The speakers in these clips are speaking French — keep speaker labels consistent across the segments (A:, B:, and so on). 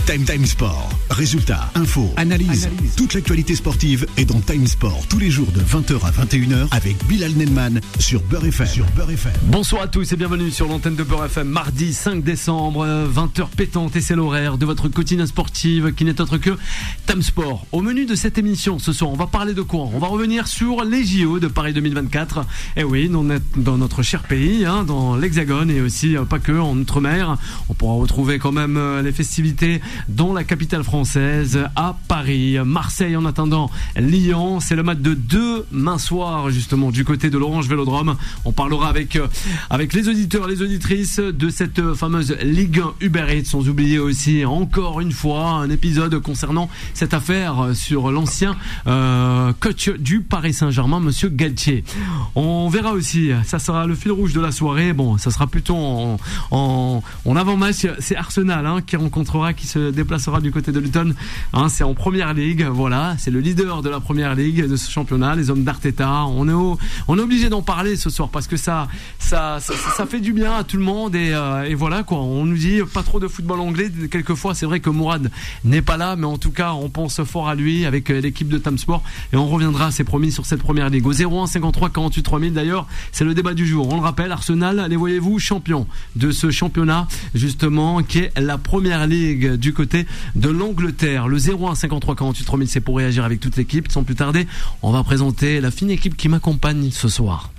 A: Time Sport. Résultats, infos, analyse. Toute l'actualité sportive est dans Time Sport tous les jours de 20h à 21h avec Bilal Nenman sur Beurre FM.
B: Bonsoir à tous et bienvenue sur l'antenne de Beurre FM. Mardi 5 décembre, 20h pétante et c'est l'horaire de votre quotidienne sportive qui n'est autre que Time Sport. Au menu de cette émission ce soir, on va parler de quoi ? On va revenir sur les JO de Paris 2024. Et oui, dans notre cher pays, dans l'Hexagone et aussi pas que en Outre-mer. On pourra retrouver quand même les festivités dans la capitale française à Paris. Marseille en attendant Lyon, c'est le match de demain soir justement du côté de l'Orange Vélodrome. On parlera avec les auditeurs, les auditrices de cette fameuse Ligue 1 Uber Eats, sans oublier aussi encore une fois un épisode concernant cette affaire sur l'ancien coach du Paris Saint-Germain, monsieur Galtier. On verra aussi, ça sera le fil rouge de la soirée. Bon, ça sera plutôt en avant-match, c'est Arsenal qui se déplacera du côté de Luton. C'est en première ligue, voilà, c'est le leader de la première ligue de ce championnat, les hommes d'Arteta. On est obligé d'en parler ce soir parce que ça fait du bien à tout le monde et voilà quoi. On nous dit pas trop de football anglais quelquefois. C'est vrai que Mourad n'est pas là, mais en tout cas on pense fort à lui avec l'équipe de Time Sport et on reviendra, c'est promis, sur cette première ligue au 01 53 48 3000. D'ailleurs, c'est le débat du jour. On le rappelle, Arsenal, les voyez-vous champions de ce championnat justement qui est la première ligue du côté de l'Angleterre. Le 01 53 48 3000, c'est pour réagir avec toute l'équipe. Sans plus tarder, on va présenter la fine équipe qui m'accompagne ce soir.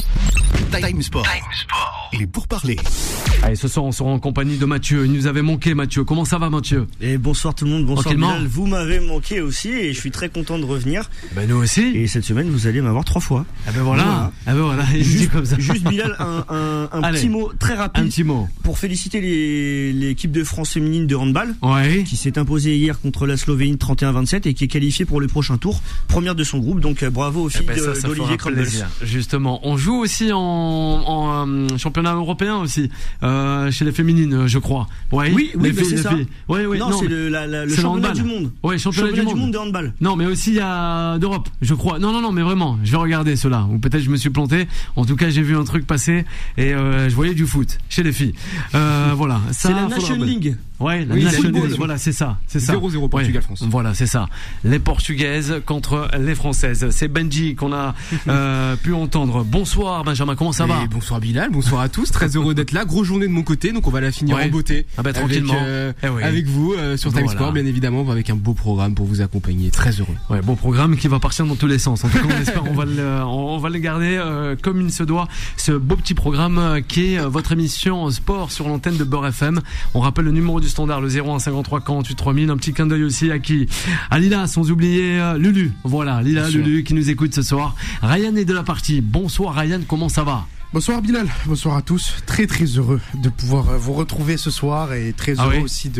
A: Time Sport. Il est pour parler.
B: Allez, ce soir on sera en compagnie de Mathieu. Il nous avait manqué, Mathieu. Comment ça va, Mathieu ?
C: Et bonsoir tout le monde, bonsoir Bilal. Vous m'avez manqué aussi et je suis très content de revenir.
B: Nous aussi.
C: Et cette semaine vous allez m'avoir 3 fois.
B: Voilà.
C: Juste,
B: comme ça.
C: Juste Bilal, un petit mot très rapide.
B: Un petit mot.
C: Pour féliciter l'équipe de France féminine de handball.
B: Ouais.
C: Qui s'est imposée hier contre la Slovénie 31-27 et qui est qualifiée pour le prochain tour. Première de son groupe, donc bravo aux filles d'Olivier Crumbles.
B: Justement, on joue aussi en championnat européen aussi chez les féminines, je crois.
C: Oui, c'est ça.
B: Oui,
C: non, c'est le championnat du monde.
B: Oui, championnat du monde
C: de handball.
B: Non, mais aussi il y a d'Europe, je crois. Non, mais vraiment, je vais regarder cela. Ou peut-être je me suis planté. En tout cas, j'ai vu un truc passer et je voyais du foot chez les filles. Voilà. Ça,
C: c'est la Nation League.
B: Ouais, la Nation League. Voilà, c'est ça.
D: 0-0 Portugal-France.
B: Voilà, c'est ça. Les Portugaises contre les Françaises. C'est Benji qu'on a pu entendre. Bonsoir Benjamin, comment ça va ?
D: Bonsoir Bilal, bonsoir à tous. Très heureux d'être là. Grosse journée de mon côté, donc on va la finir en beauté.
B: Tranquillement.
D: Avec vous sur Time Sport, bien évidemment, avec un beau programme pour vous accompagner. Très heureux.
B: Ouais, beau programme qui va partir dans tous les sens. En tout cas, on espère on va le garder comme il se doit. Ce beau petit programme qui est votre émission sport sur l'antenne de Beurre FM. On rappelle le numéro du standard, le 01 53 48 3000. Un petit clin d'œil aussi à Lila, sans oublier Lulu. Voilà, Lulu qui nous écoute ce soir. Ryan est de la partie. Bonsoir Ryan, comment ça va ?
E: Bonsoir Bilal, bonsoir à tous. Très heureux de pouvoir vous retrouver ce soir et très heureux aussi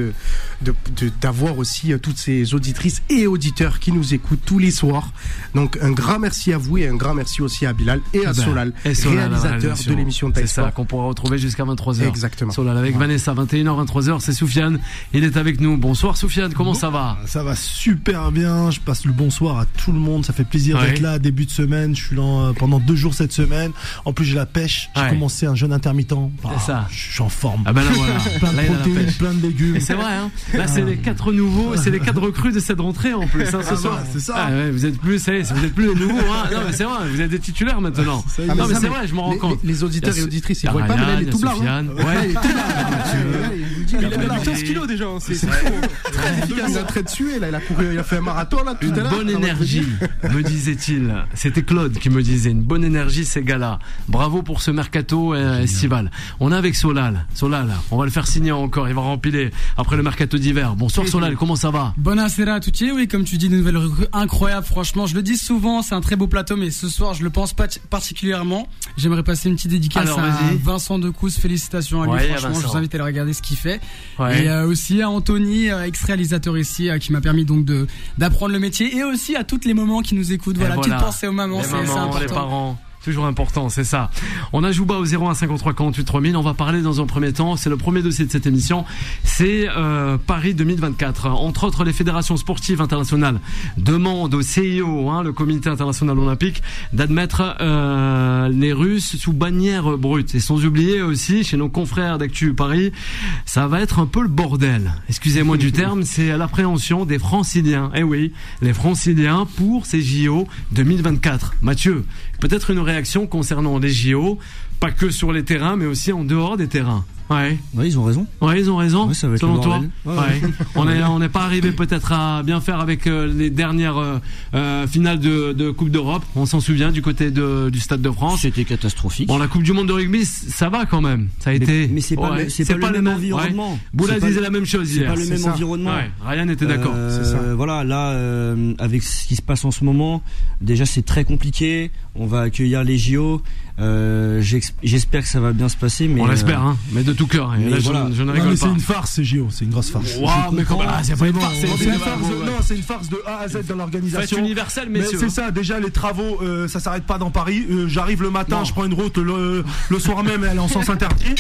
E: d'avoir aussi toutes ces auditrices et auditeurs qui nous écoutent tous les soirs. Donc un grand merci à vous et un grand merci aussi à Bilal et à Solal, réalisateur de l'émission Time Sport.
B: C'est ça qu'on pourra retrouver jusqu'à 23h.
E: Exactement.
B: Solal avec Vanessa, 21h, 23h, c'est Soufiane. Il est avec nous. Bonsoir Soufiane, comment ça va ?
F: Ça va super bien, je passe le bonsoir à tout le monde, ça fait plaisir d'être là, début de semaine, je suis là pendant 2 jours cette semaine. En plus j'ai la pêche, j'ai commencé un jeûne intermittent.
B: C'est ça.
F: Je suis en forme.
B: Là voilà.
F: Plein de protéines, plein de légumes.
B: Et c'est vrai, Là c'est les 4 nouveaux, c'est les 4 recrues de cette rentrée en plus, ce soir.
F: C'est ça.
B: Vous êtes plus les nouveaux, Non mais c'est vrai, vous êtes des titulaires maintenant. Non mais c'est vrai, je m'en rends compte.
E: Les auditeurs et auditrices, ils voient pas, mais il est tout blanc.
B: Ouais, il est tout blanc.
D: Il a perdu 15 kilos déjà.
E: C'est très efficace. Il a très tué là, il a fait un marathon là tout à l'heure.
B: Une bonne énergie, me disait-il. C'était Claude qui me disait, une bonne énergie ces gars-là. Bravo pour ce mercato estival. On est avec Solal, on va le faire signer encore, il va rempiler après le mercato d'hiver. Bonsoir Solal, comment ça va ?
G: Buonasera a tutti. Oui, comme tu dis, une nouvelle recrue incroyable. Franchement, je le dis souvent, c'est un très beau plateau, mais ce soir, je le pense pas particulièrement. J'aimerais passer une petite dédicace à Vincent Decousse. Félicitations à lui. Franchement, je vous invite à le regarder ce qu'il fait. Et aussi à Anthony, ex-réalisateur ici, qui m'a permis donc d'apprendre le métier, et aussi à tous les mamans qui nous écoutent. Voilà, petite pensée aux mamans, c'est important.
B: Les parents. toujours important, c'est ça. On a Jouba au 01 53 48 3000. On va parler dans un premier temps, c'est le premier dossier de cette émission, c'est Paris 2024. Entre autres, les fédérations sportives internationales demandent au CIO, le Comité international olympique, d'admettre les Russes sous bannière brute. Et sans oublier aussi, chez nos confrères d'Actu Paris, ça va être un peu le bordel. Excusez-moi du terme, c'est l'appréhension des Franciliens. Eh oui, les Franciliens pour ces JO 2024. Mathieu, peut-être une réaction concernant les JO, pas que sur les terrains, mais aussi en dehors des terrains. Ouais,
C: ils ont raison.
B: Ouais, ils ont raison.
C: Ouais, ça va être
B: selon toi.
C: Ouais.
B: On n'est pas arrivé peut-être à bien faire avec les dernières finales de Coupe d'Europe. On s'en souvient du côté du Stade de France.
C: C'était catastrophique.
B: Bon, la Coupe du Monde de rugby, ça va quand même. Ça a été.
C: Mais c'est pas le même environnement.
B: Ouais. Boula disait la même chose hier.
C: C'est pas le même environnement.
B: Ouais. Ryan était d'accord.
C: C'est ça. Voilà, là, avec ce qui se passe en ce moment, déjà c'est très compliqué. On va accueillir les JO. J'espère que ça va bien se passer, mais
B: on l'espère, mais de tout cœur.
F: Voilà.
B: Je ne rigole pas.
F: C'est une farce, ces JO, c'est une grosse farce.
B: Waouh, mais comment c'est pas une farce,
F: c'est une farce de A à Z dans l'organisation.
B: Fête universelle, messieurs.
F: C'est ça. Déjà, les travaux, ça s'arrête pas dans Paris. J'arrive le matin, je prends une route le soir même, elle est en sens interdit.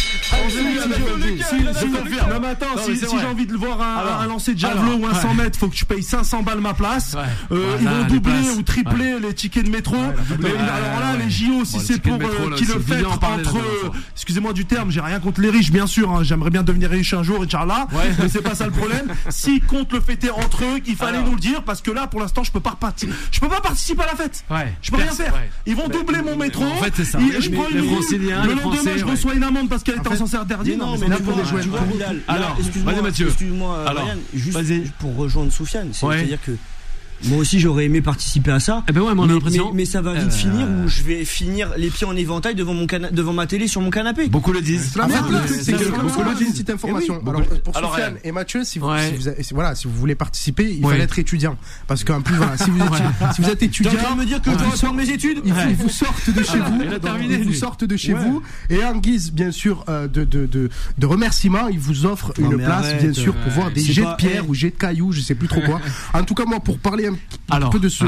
F: Si j'ai envie de voir un lancer de javelot ou un 100 mètres, faut que je paye 500 balles ma place. Ils vont doubler ou tripler les tickets de métro. Alors là, les JO, si c'est pour qu'ils le fassent entre, excusez-moi du terme, j'ai rien contre les riches, bien sûr, j'aimerais bien devenir riche un jour, Inch'Allah, mais c'est pas ça le problème. S'ils comptent le fêter entre eux, il fallait nous le dire, parce que là, pour l'instant, je peux pas participer à la fête. Je peux rien faire. Ils vont doubler mon métro.
B: En fait, c'est ça.
F: Je prends une Franciliens, le lendemain, je reçois une amende parce qu'elle était en sens interdit.
C: Non, mais là, pour les joueurs.
B: Alors, vas-y, Mathieu.
C: Excuse-moi, Ryan, juste pour rejoindre Soufiane, c'est-à-dire que moi aussi j'aurais aimé participer à ça. Mais ça va vite finir où je vais finir les pieds en éventail devant ma télé sur mon canapé.
B: Beaucoup le disent.
E: En fait, le truc, c'est que beaucoup le disent. Une petite information. Alors pour Soufiane et Mathieu, si vous voulez participer, il fallait être étudiant, parce qu'en plus si vous êtes étudiant,
C: tu vas me dire que je dois reprendre mes études.
E: Ils vous sortent de chez vous. Ils vous sortent de chez vous et en guise bien sûr de remerciement, ils vous offrent une place bien sûr pour voir des jets de pierre ou jets de cailloux, je sais plus trop quoi. En tout cas, moi, pour parler un peu de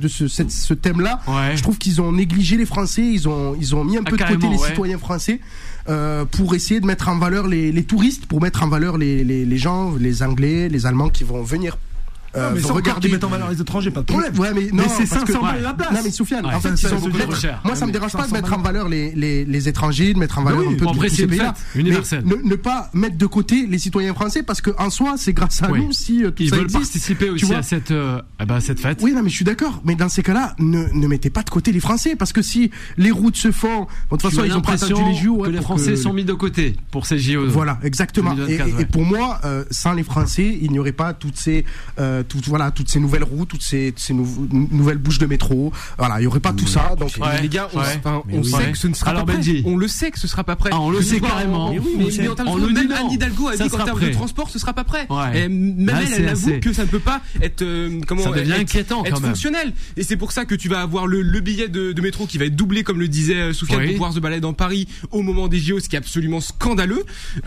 E: ce thème-là, je trouve qu'ils ont négligé les Français, ils ont mis un peu de côté les citoyens français pour essayer de mettre en valeur les touristes, pour mettre en valeur les gens, les Anglais, les Allemands qui vont venir.
F: Mais sans regarder, mettre en valeur les étrangers, pas de problème.
E: Mais
F: c'est 500 balles la place.
E: Non, mais Soufiane, en fait, ils sont beaucoup trop chers. Moi, ça me dérange pas de mettre en valeur les étrangers, de mettre en valeur un peu tous ces pays-là.
B: Universel.
E: Ne pas mettre de côté les citoyens français, parce que en soi, c'est grâce à nous si tout
B: ils
E: ça
B: veulent
E: existe.
B: Participer aussi à cette fête.
E: Oui, non, mais je suis d'accord. Mais dans ces cas-là, ne mettez pas de côté les Français, parce que si les routes se font, de toute façon, ils ont pas attendu les JO.
B: Que les Français sont mis de côté pour ces JO.
E: Voilà, exactement. Et pour moi, sans les Français, il n'y aurait pas toutes ces nouvelles routes, toutes ces nouvelles bouches de métro. Voilà, il n'y aurait pas tout ça. Donc,
D: les gars, on sait que ce ne sera pas prêt. On le sait que ce sera pas prêt.
B: On le sait carrément.
D: Mais en termes de même Anne Hidalgo a dit qu'en termes de transport, ce sera pas prêt. Et même elle avoue que ça ne peut pas être
B: inquiétant,
D: être fonctionnel. Et c'est pour ça que tu vas avoir le billet de métro qui va être doublé, comme le disait Soufiane, pour pouvoir se balader dans Paris au moment des JO, ce qui est absolument scandaleux.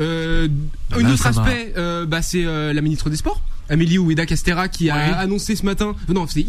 D: Un autre aspect, c'est la ministre des Sports, Amélie Oudéa-Castéra, qui a annoncé ce matin,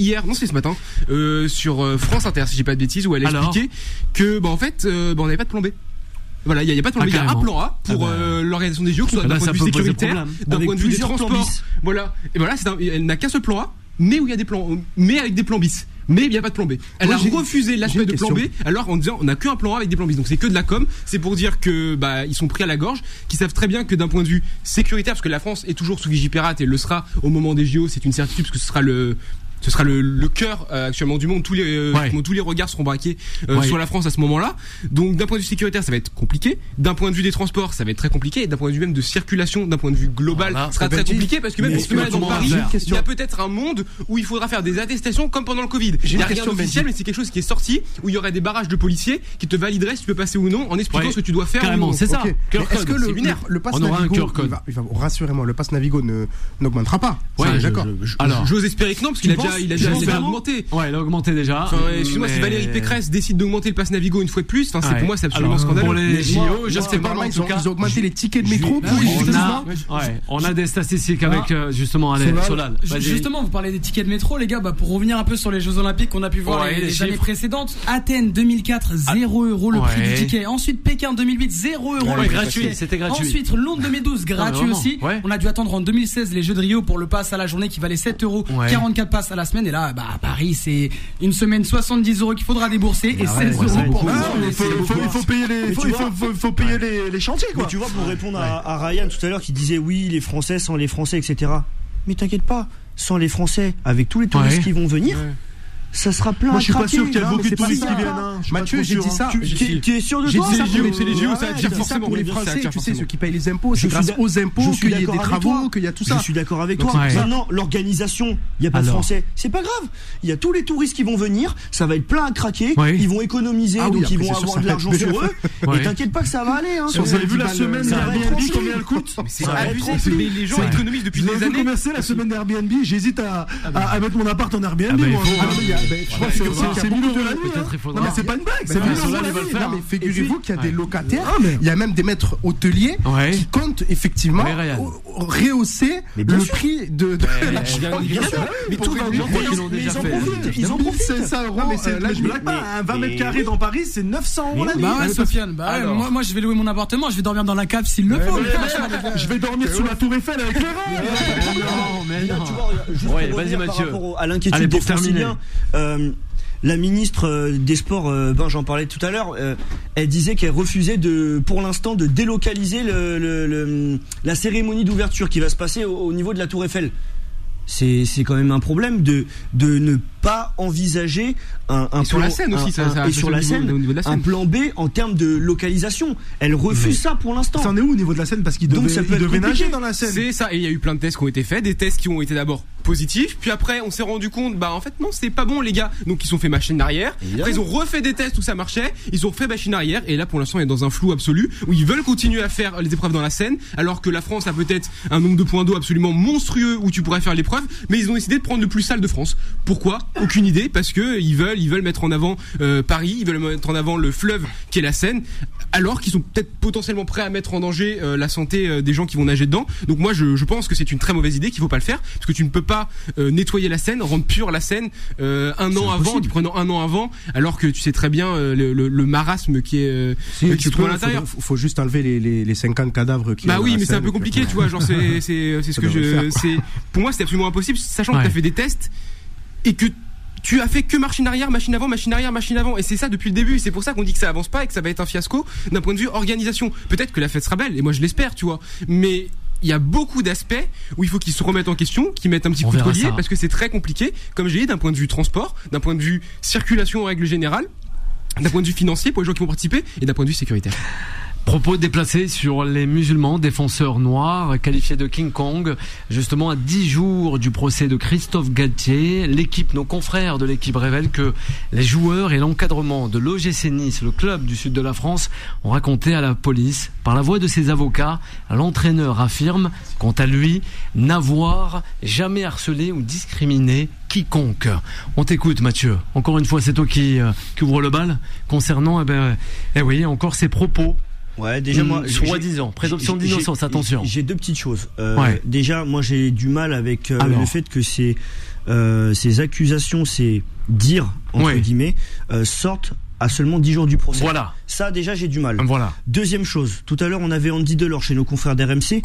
D: sur France Inter, si j'ai pas de bêtises, où elle a expliqué que, en fait, on n'avait pas de plan B. Voilà, il y a pas de plan B, il y a un plan A pour l'organisation des JO, que ce soit d'un point de vue sécuritaire, d'un point de vue des transports. Voilà. Et voilà, elle n'a qu'un seul plan A, mais où il y a des plans, mais avec des plans bis. Mais il n'y a pas de plan B. Elle a refusé l'aspect de plan B, alors en disant on n'a qu'un plan A avec des plans bis. Donc c'est que de la com. C'est pour dire que ils sont pris à la gorge, qu'ils savent très bien que d'un point de vue sécuritaire, parce que la France est toujours sous Vigipirate et le sera au moment des JO, c'est une certitude, parce que ce sera le cœur actuellement du monde. Tous les regards seront braqués sur la France à ce moment-là. Donc d'un point de vue sécuritaire, ça va être compliqué. D'un point de vue des transports, ça va être très compliqué. Et d'un point de vue même de circulation, d'un point de vue global, ça sera très compliqué, parce que même pour se balader dans Paris, il y a peut-être un monde où il faudra faire des attestations comme pendant le Covid. Il n'y a rien d'officiel, mais c'est quelque chose qui est sorti, où il y aurait des barrages de policiers qui te valideraient si tu peux passer ou non, en expliquant ce que tu dois faire.
B: Carrément, c'est ça.
E: Est-ce que le pass Navigo, rassurez-moi, le pass Navigo n'augmentera pas?
D: D'accord. Alors, j'ose espérer que non, parce qu'il a déjà il a augmenté.
B: Ouais, il a augmenté déjà.
D: Excuse-moi, si Valérie Pécresse décide d'augmenter le pass Navigo une fois de plus, pour moi, c'est absolument scandaleux.
B: Pour les JO, je sais pas,
E: ils ont augmenté les tickets de métro.
B: On a des statistiques avec justement Solal.
G: Justement, vous parlez des tickets de métro, les gars. Pour revenir un peu sur les Jeux Olympiques qu'on a pu voir les années précédentes, Athènes 2004, 0 € le prix du ticket. Ensuite Pékin 2008, 0 € le prix du ticket.
B: C'était gratuit.
G: Ensuite Londres 2012, gratuit aussi. On a dû attendre en 2016 les Jeux de Rio pour le pass à la journée qui valait 7 €, 44 passes à la semaine. Et là, à Paris, c'est une semaine 70 € qu'il faudra débourser et 16 € pour
F: il faut payer les chantiers, quoi.
C: Mais tu vois, pour répondre à Ryan tout à l'heure qui disait oui, les Français sans les Français, etc. Mais t'inquiète pas, sans les Français, avec tous les touristes qui vont venir, ça sera plein.
F: Moi, je suis pas sûr qu'il y a beaucoup de touristes qui viennent.
E: Mathieu, j'ai dit ça.
C: Tu es sûr de toi?
D: C'est les JO, ça attire forcément
E: pour les Français. Tu sais, ceux qui payent les impôts, c'est grâce aux impôts qu'il y a des travaux, qu'il y a tout ça.
C: Je suis d'accord avec toi. Maintenant, l'organisation, il n'y a pas de Français. C'est pas grave. Il y a tous les touristes qui vont venir. Ça va être plein à craquer. Ils vont économiser, donc ils vont avoir de l'argent sur eux. Et t'inquiète pas que ça va aller.
F: Vous avez vu la semaine d'Airbnb, combien elle coûte?
D: C'est abusé. Les gens économisent depuis des années.
F: La semaine d'Airbnb, j'hésite à mettre mon appart en Airbnb. C'est 1000 € la nuit. Non, mais c'est pas une blague. C'est 1000 € la nuit.
E: Mais figurez-vous qu'il y a des locataires, il y a même des maîtres hôteliers qui comptent effectivement rehausser le prix de.
C: Bien sûr. Mais tout va augmenter. Ils en profitent.
F: 500 €. Mais c'est je blague pas. Un 20 mètres carrés dans Paris, c'est 900 € la nuit.
G: Bah ouais, Sofiane. Moi, je vais louer mon appartement. Je vais dormir dans la cave s'il le faut.
F: Je vais dormir sous la Tour Eiffel avec les rats.
B: Ouais, vas-y Mathieu.
C: À l'inquiétude des Franciliens. La ministre des Sports, j'en parlais tout à l'heure, elle disait qu'elle refusait pour l'instant de délocaliser la cérémonie d'ouverture qui va se passer au niveau de la Tour Eiffel. C'est quand même un problème de ne pas envisager un
D: sur la scène aussi,
C: un plan B en termes de localisation. Elle refuse ça pour l'instant.
F: Ça en est où au niveau de la scène, parce qu'il devait nager dans la Seine.
D: C'est ça, et il y a eu plein de tests qui ont été faits, des tests qui ont été d'abord positifs, puis après on s'est rendu compte en fait non, c'est pas bon les gars. Donc ils ont fait machine arrière. Après ils ont refait des tests où ça marchait, ils ont fait machine arrière, et là pour l'instant on est dans un flou absolu où ils veulent continuer à faire les épreuves dans la Seine alors que la France a peut-être un nombre de points d'eau absolument monstrueux où tu pourrais faire l'épreuve, mais ils ont décidé de prendre le plus sale de France. Pourquoi? Aucune idée, parce que ils veulent mettre en avant Paris, ils veulent mettre en avant le fleuve qui est la Seine, alors qu'ils sont peut-être potentiellement prêts à mettre en danger la santé des gens qui vont nager dedans. Donc moi je pense que c'est une très mauvaise idée, qu'il faut pas le faire, parce que tu ne peux pas nettoyer la Seine, rendre pure la Seine un an avant, alors que tu sais très bien le marasme qui se trouve à l'intérieur.
E: Faut juste enlever les 50 cadavres qui.
D: Bah oui, mais c'est un peu compliqué, tu vois, genre c'est ce que pour moi c'est absolument impossible, sachant que tu as fait des tests et que tu as fait que machine arrière, machine avant, et c'est ça depuis le début. C'est pour ça qu'on dit que ça avance pas et que ça va être un fiasco d'un point de vue organisation. Peut-être que la fête sera belle, et moi je l'espère, tu vois, mais il y a beaucoup d'aspects où il faut qu'ils se remettent en question, qu'ils mettent un petit coup de collier, parce que c'est très compliqué, comme j'ai dit, d'un point de vue transport, d'un point de vue circulation en règle générale, d'un point de vue financier pour les gens qui vont participer, et d'un point de vue sécuritaire.
B: Propos déplacés sur les musulmans, défenseurs noirs, qualifiés de King Kong. Justement, à 10 jours du procès de Christophe Galtier, nos confrères de l'équipe révèlent que les joueurs et l'encadrement de l'OGC Nice, le club du sud de la France, ont raconté à la police, par la voix de ses avocats, l'entraîneur affirme, quant à lui, n'avoir jamais harcelé ou discriminé quiconque. On t'écoute, Mathieu. Encore une fois, c'est toi qui ouvre le bal concernant, encore ces propos.
C: Ouais, déjà moi,
B: soi-disant, présomption d'innocence, attention.
C: J'ai deux petites choses. Déjà, moi j'ai du mal avec le fait que ces accusations, ces dires entre guillemets, sortent à seulement 10 jours du procès.
B: Voilà.
C: Ça déjà j'ai du mal.
B: Voilà.
C: Deuxième chose, tout à l'heure on avait Andy Delors chez nos confrères d'RMC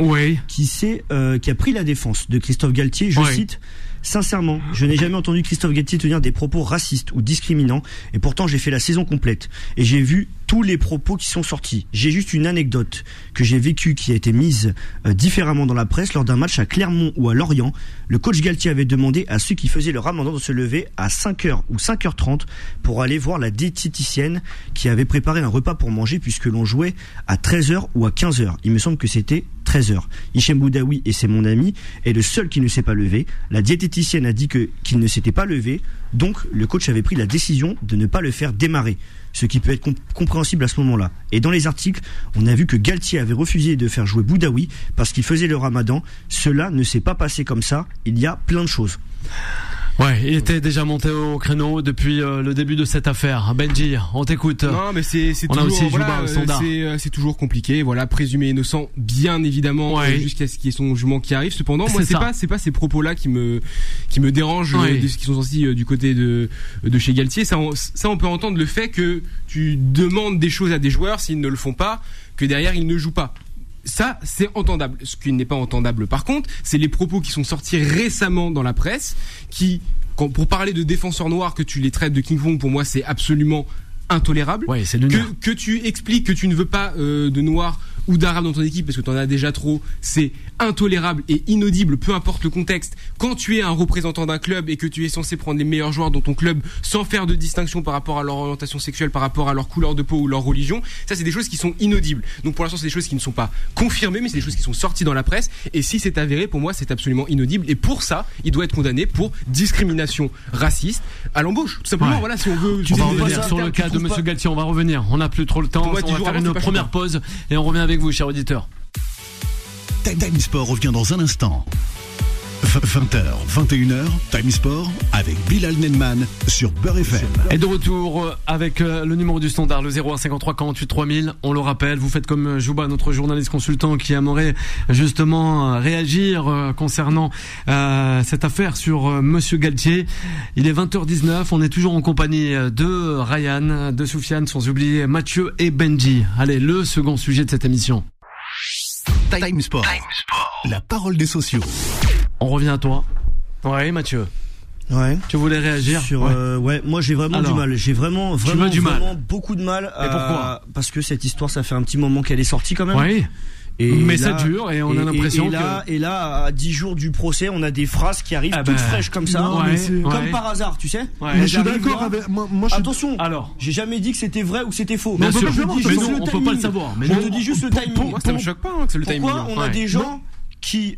C: qui a pris la défense de Christophe Galtier, je cite: sincèrement, je n'ai jamais entendu Christophe Galtier tenir des propos racistes ou discriminants, et pourtant j'ai fait la saison complète et j'ai vu tous les propos qui sont sortis. J'ai juste une anecdote que j'ai vécue qui a été mise différemment dans la presse lors d'un match à Clermont ou à Lorient. Le coach Galtier avait demandé à ceux qui faisaient le ramadan de se lever à 5h ou 5h30 pour aller voir la diététicienne qui avait préparé un repas pour manger, puisque l'on jouait à 13h ou à 15h. Il me semble que c'était 13h. Hichem Boudaoui, et c'est mon ami, est le seul qui ne s'est pas levé. La diététicienne a dit qu'il ne s'était pas levé, donc le coach avait pris la décision de ne pas le faire démarrer, ce qui peut être compréhensible à ce moment-là. Et dans les articles, on a vu que Galtier avait refusé de faire jouer Boudaoui parce qu'il faisait le ramadan. Cela ne s'est pas passé comme ça, il y a plein de choses.
B: Ouais, il était déjà monté au créneau depuis le début de cette affaire. Benji, on t'écoute.
D: Non, mais c'est toujours, c'est toujours compliqué. Voilà, présumé innocent, bien évidemment, jusqu'à ce qu'il y ait son jugement qui arrive. Cependant, moi, c'est pas ces propos-là qui me dérangent, de ce qui sont sortis du côté de chez Galtier. Ça, on peut entendre le fait que tu demandes des choses à des joueurs, s'ils ne le font pas, que derrière ils ne jouent pas. Ça, c'est entendable. Ce qui n'est pas entendable, par contre, c'est les propos qui sont sortis récemment dans la presse, pour parler de défenseurs noirs, que tu les traites de King Kong, pour moi, c'est absolument intolérable.
B: Ouais, c'est
D: que tu expliques que tu ne veux pas de noirs ou d'arabes dans ton équipe parce que t'en as déjà trop, c'est intolérable et inaudible, peu importe le contexte. Quand tu es un représentant d'un club et que tu es censé prendre les meilleurs joueurs dans ton club sans faire de distinction par rapport à leur orientation sexuelle, par rapport à leur couleur de peau ou leur religion, ça c'est des choses qui sont inaudibles. Donc pour l'instant c'est des choses qui ne sont pas confirmées, mais c'est des choses qui sont sorties dans la presse, et si c'est avéré, pour moi c'est absolument inaudible, et pour ça il doit être condamné pour discrimination raciste à l'embauche, tout simplement. Voilà, si on veut.
B: On va revenir sur le cas de Monsieur Galtier, on va revenir, on n'a plus trop le temps, on va faire une première pause et on revient avec vous, chers auditeurs.
A: Time Sport revient dans un instant. 20h, 21h, Time Sport avec Bilal Nenman sur Beurre FM.
B: Et de retour avec le numéro du standard, le 01 53 48 3000. On le rappelle, vous faites comme Jouba, notre journaliste consultant qui aimerait justement réagir concernant cette affaire sur Monsieur Galtier. Il est 20h19, on est toujours en compagnie de Ryan, de Soufiane, sans oublier Mathieu et Benji. Allez, le second sujet de cette émission.
A: Time Sport, la parole des sociaux.
B: On revient à toi. Ouais, Mathieu.
C: Ouais.
B: Tu voulais réagir
C: sur moi j'ai vraiment du mal. J'ai vraiment beaucoup de mal.
B: Et pourquoi ?
C: Parce que cette histoire, ça fait un petit moment qu'elle est sortie quand même.
B: Oui. Mais ça dure et on a l'impression
C: et là, à 10 jours du procès, on a des phrases qui arrivent toutes fraîches comme ça, comme par hasard, tu sais.
F: Mais je suis d'accord avec moi.
C: Attention. Alors, j'ai jamais dit que c'était vrai ou que c'était faux.
B: Bien sûr, on peut pas le savoir.
C: Mais je te dis juste le timing.
D: Moi, ça me choque pas que c'est le timing.
C: Pourquoi on a des gens qui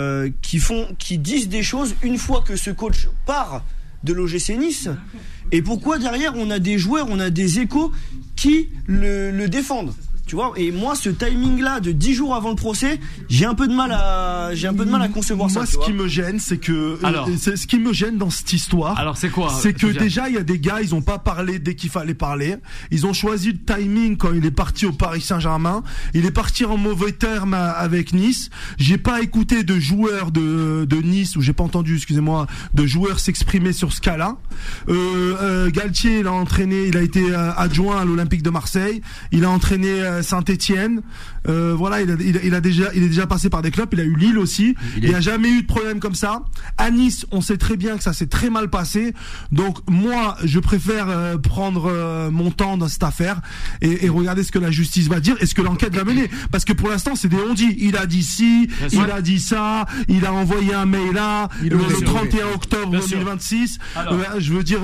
C: disent des choses une fois que ce coach part de l'OGC Nice, et pourquoi derrière on a des joueurs, on a des échos qui le défendent, tu vois. Et moi, ce timing là de 10 jours avant le procès, j'ai un peu de mal à concevoir ça.
F: Moi, ce qui me gêne, c'est que ce qui me gêne dans cette histoire,
B: alors c'est quoi ?
F: C'est que déjà il y a des gars, ils ont pas parlé dès qu'il fallait parler. Ils ont choisi le timing quand il est parti au Paris Saint-Germain. Il est parti en mauvais termes avec Nice. J'ai pas écouté de joueurs de Nice, ou j'ai pas entendu, excusez-moi, de joueurs s'exprimer sur ce cas-là. Galtier, il a été adjoint à l'Olympique de Marseille. Il a entraîné Saint-Étienne, voilà, il est déjà passé par des clubs, il a eu Lille aussi, il n'y a jamais eu de problème comme ça. À Nice, on sait très bien que ça s'est très mal passé, donc moi je préfère prendre mon temps dans cette affaire et regarder ce que la justice va dire et ce que l'enquête va mener, parce que pour l'instant c'est des on-dit. Il a dit ci, il a dit ça, il a envoyé un mail là, le 31 octobre 2026. Je veux dire,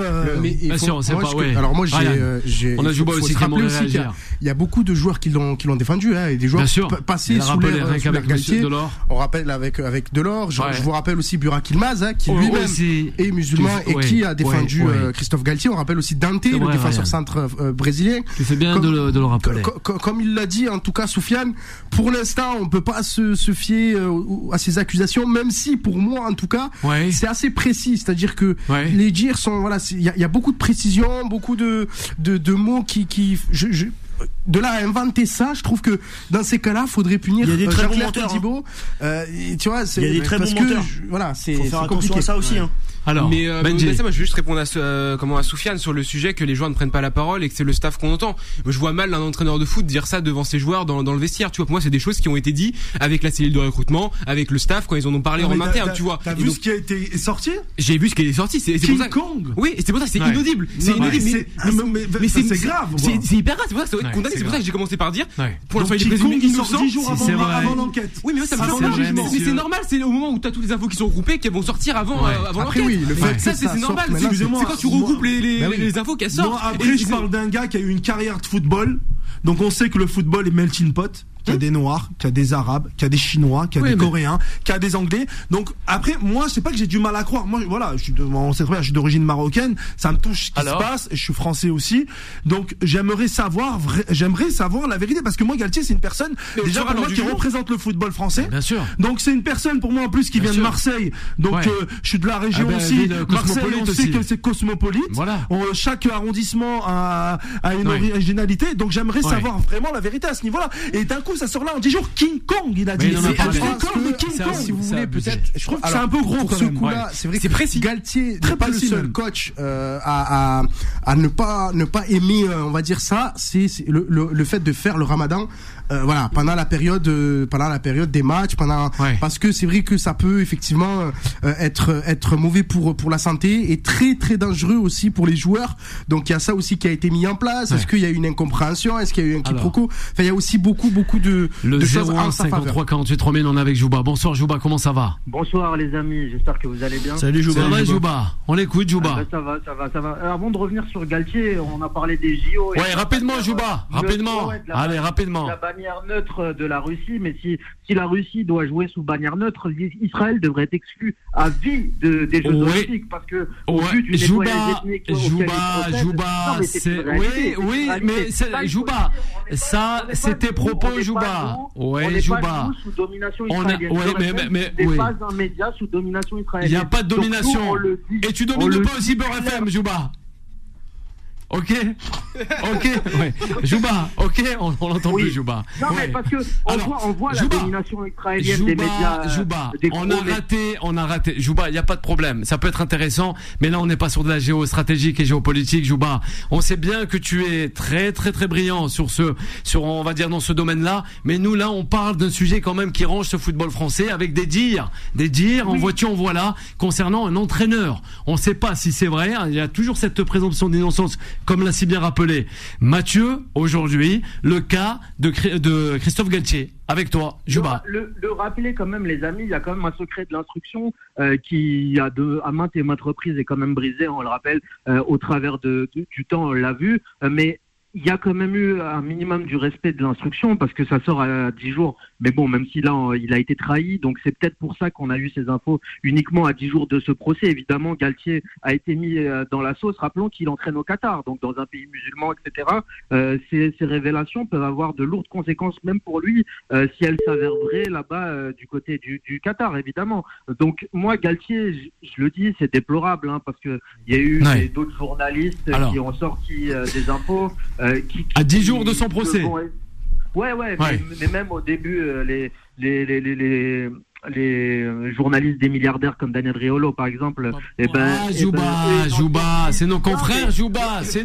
E: alors moi
B: on a joué aussi comment réagir.
E: Il y a beaucoup de joueurs qui l'ont défendu, et des joueurs passés sous l'air Galtier. On rappelle avec Delors. Je vous rappelle aussi Burak Yilmaz, qui lui-même est musulman et qui a défendu Christophe Galtier. On rappelle aussi Dante, le défenseur centre brésilien.
B: Tu fais bien de le rappeler.
E: Comme il l'a dit, en tout cas, Soufiane, pour l'instant, on peut pas se fier à ces accusations, même si pour moi, en tout cas, c'est assez précis. C'est-à-dire que les dires sont, voilà, il y a beaucoup de précision, beaucoup de mots de là à inventer ça, je trouve que dans ces cas-là, faudrait punir.
C: Il y a des très bons menteurs.
E: Tu vois,
C: il y a des très bons menteurs.
E: Voilà,
C: faut faire attention à ça aussi.
B: Alors,
D: mais Benji, moi je veux juste répondre à Soufiane sur le sujet que les joueurs ne prennent pas la parole et que c'est le staff qu'on entend. Je vois mal un entraîneur de foot dire ça devant ses joueurs dans le vestiaire. Tu vois, pour moi c'est des choses qui ont été dites avec la cellule de recrutement, avec le staff quand ils en ont parlé en interne. Tu vois.
F: T'as vu ce qui a été sorti ?
D: J'ai vu ce qui est sorti. C'est
F: King
D: pour ça.
F: Kong.
D: Oui, et c'est pour ça que c'est inaudible. C'est inaudible.
F: Mais c'est grave.
D: C'est hyper grave. C'est pour ça que ça doit être condamné. C'est pour ça que j'ai commencé par dire.
F: Pour l'instant, il est présumé innocent 10 jours avant l'enquête.
D: Oui, mais ça me semble jugement. Mais c'est normal. C'est au moment où t'as toutes les infos qui sont regroupées qu'elles vont sortir avant l'enquête.
E: Oui, le fait
D: ça c'est normal. C'est quand tu regroupes les infos qu'elles sortent.
F: Moi, après, je parle d'un gars qui a eu une carrière de football. Donc on sait que le football est melting pot, qu'il y a des Noirs, qu'il y a des Arabes, qu'il y a des Chinois, qu'il y a des Coréens, qu'il y a des Anglais. Donc après, moi, c'est pas que j'ai du mal à croire. Moi, voilà, je suis d'origine marocaine, ça me touche ce qui se passe. Je suis français aussi, donc j'aimerais savoir la vérité, parce que moi, Galtier, c'est une personne déjà pour moi qui représente le football français.
B: Bien sûr.
F: Donc c'est une personne pour moi en plus qui vient de Marseille. Donc je suis de la région aussi. Marseille, on sait que c'est cosmopolite.
B: Voilà.
F: Chaque arrondissement a une originalité. Donc j'aimerais savoir vraiment la vérité à ce niveau-là. Et d'un coup, ça sort là en 10 jours. King Kong, il a dit.
B: C'est
F: King Kong.
E: Si vous voulez, peut-être.
F: Je trouve que c'est un peu gros
E: pour
F: quand
E: ce
F: même.
E: coup-là. C'est vrai que Galtier n'est pas le seul coach à ne pas aimer, on va dire ça. C'est le fait de faire le Ramadan. Voilà, pendant la période des matchs, parce que c'est vrai que ça peut effectivement être mauvais pour la santé et très très dangereux aussi pour les joueurs. Donc il y a ça aussi qui a été mis en place. Est-ce qu'il y a eu une incompréhension? Est-ce qu'il y a eu un quiproquo? Enfin, il y a aussi beaucoup de choses en sa faveur.
B: 53 48 3000, on est avec Jouba. Bonsoir Jouba, comment ça va?
H: Bonsoir les amis, j'espère que vous allez bien.
B: Salut Jouba. Ça va Jouba? On l'écoute Jouba.
H: Ça va. Avant de revenir sur Galtier, on a parlé des JO.
B: Ouais, rapidement Jouba, rapidement. Allez, rapidement.
H: La bannière neutre de la Russie, mais si la Russie doit jouer sous bannière neutre, Israël devrait être exclu à vie des Jeux Olympiques, parce que au but du nettoyage ethnique
B: Jouba, Jouba, ça c'est tes propos Jouba. Ouais, Jouba.
H: Sous domination israélienne.
B: Mais
H: pas un média sous domination israélienne.
B: Il n'y a pas de domination. Et tu domines pas aussi Beurre FM, Jouba. Ok, ouais. Jouba, on l'entend plus, Jouba.
H: Non, mais parce que on voit la domination israélienne des médias.
B: Jouba, on a raté. Jouba, il n'y a pas de problème. Ça peut être intéressant, mais là, on n'est pas sur de la géostratégique et géopolitique, Jouba. On sait bien que tu es très, très, très brillant on va dire, dans ce domaine-là. Mais nous, là, on parle d'un sujet quand même qui range ce football français avec des dires, en voici, en voilà, concernant un entraîneur. On ne sait pas si c'est vrai. Il y a toujours cette présomption d'innocence, comme l'a si bien rappelé Mathieu aujourd'hui, le cas de Christophe Galtier. Avec toi, Jouba.
H: Le rappeler quand même, les amis, il y a quand même un secret de l'instruction qui à maintes et maintes reprises est quand même brisé, on le rappelle, au travers du temps, on l'a vu, mais il y a quand même eu un minimum du respect de l'instruction, parce que ça sort à 10 jours. Mais bon, même si là, il a été trahi, donc c'est peut-être pour ça qu'on a eu ces infos uniquement à 10 jours de ce procès. Évidemment, Galtier a été mis dans la sauce. Rappelons qu'il entraîne au Qatar, donc dans un pays musulman, etc. Ces révélations peuvent avoir de lourdes conséquences, même pour lui, si elles s'avèrent vraies là-bas du côté du Qatar, évidemment. Donc moi, Galtier, je le dis, c'est déplorable, parce que il y a eu d'autres journalistes qui ont sorti des infos.
B: À 10 jours de son procès.
H: Ouais. Mais même au début, les journalistes des milliardaires comme Daniel Riolo, par exemple.
B: Jouba, c'est nos confrères, Jouba. C'est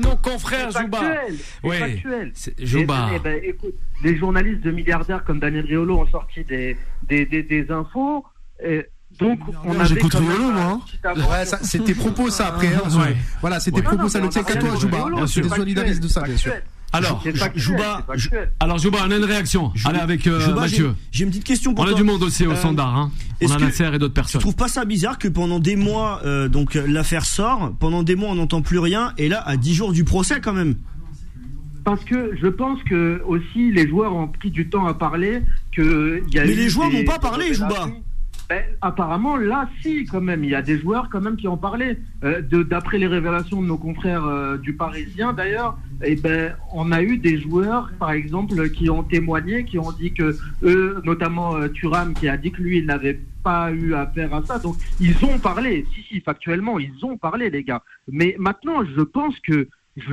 H: factuel. Jouba. Écoute, les journalistes de milliardaires comme Daniel Riolo ont sorti des infos. Donc,
F: j'écoute Riolo, moi.
E: Ouais, ça, c'est tes propos, ça, après. Voilà, c'est tes propos, ça ne tient qu'à toi, Jouba. Je suis solidariste de ça, bien sûr.
B: Alors, Jouba, on a une réaction. Allez, avec Mathieu.
C: J'ai une petite question pour toi.
B: On a du monde aussi au standard, On a Nasser et d'autres personnes.
C: Tu trouves pas ça bizarre que pendant des mois, donc l'affaire sort, pendant des mois on n'entend plus rien, et là, à 10 jours du procès, quand même?
H: Parce que je pense que aussi les joueurs ont pris du temps à parler.
C: Mais les joueurs n'ont pas parlé, Jouba.
H: Apparemment, là, si, quand même, il y a des joueurs quand même qui ont parlé. D'après les révélations de nos confrères du Parisien, d'ailleurs, on a eu des joueurs, par exemple, qui ont témoigné, qui ont dit que eux, notamment Thuram, qui a dit que lui, il n'avait pas eu affaire à ça. Donc, ils ont parlé. Si, factuellement, ils ont parlé, les gars. Mais maintenant, je pense que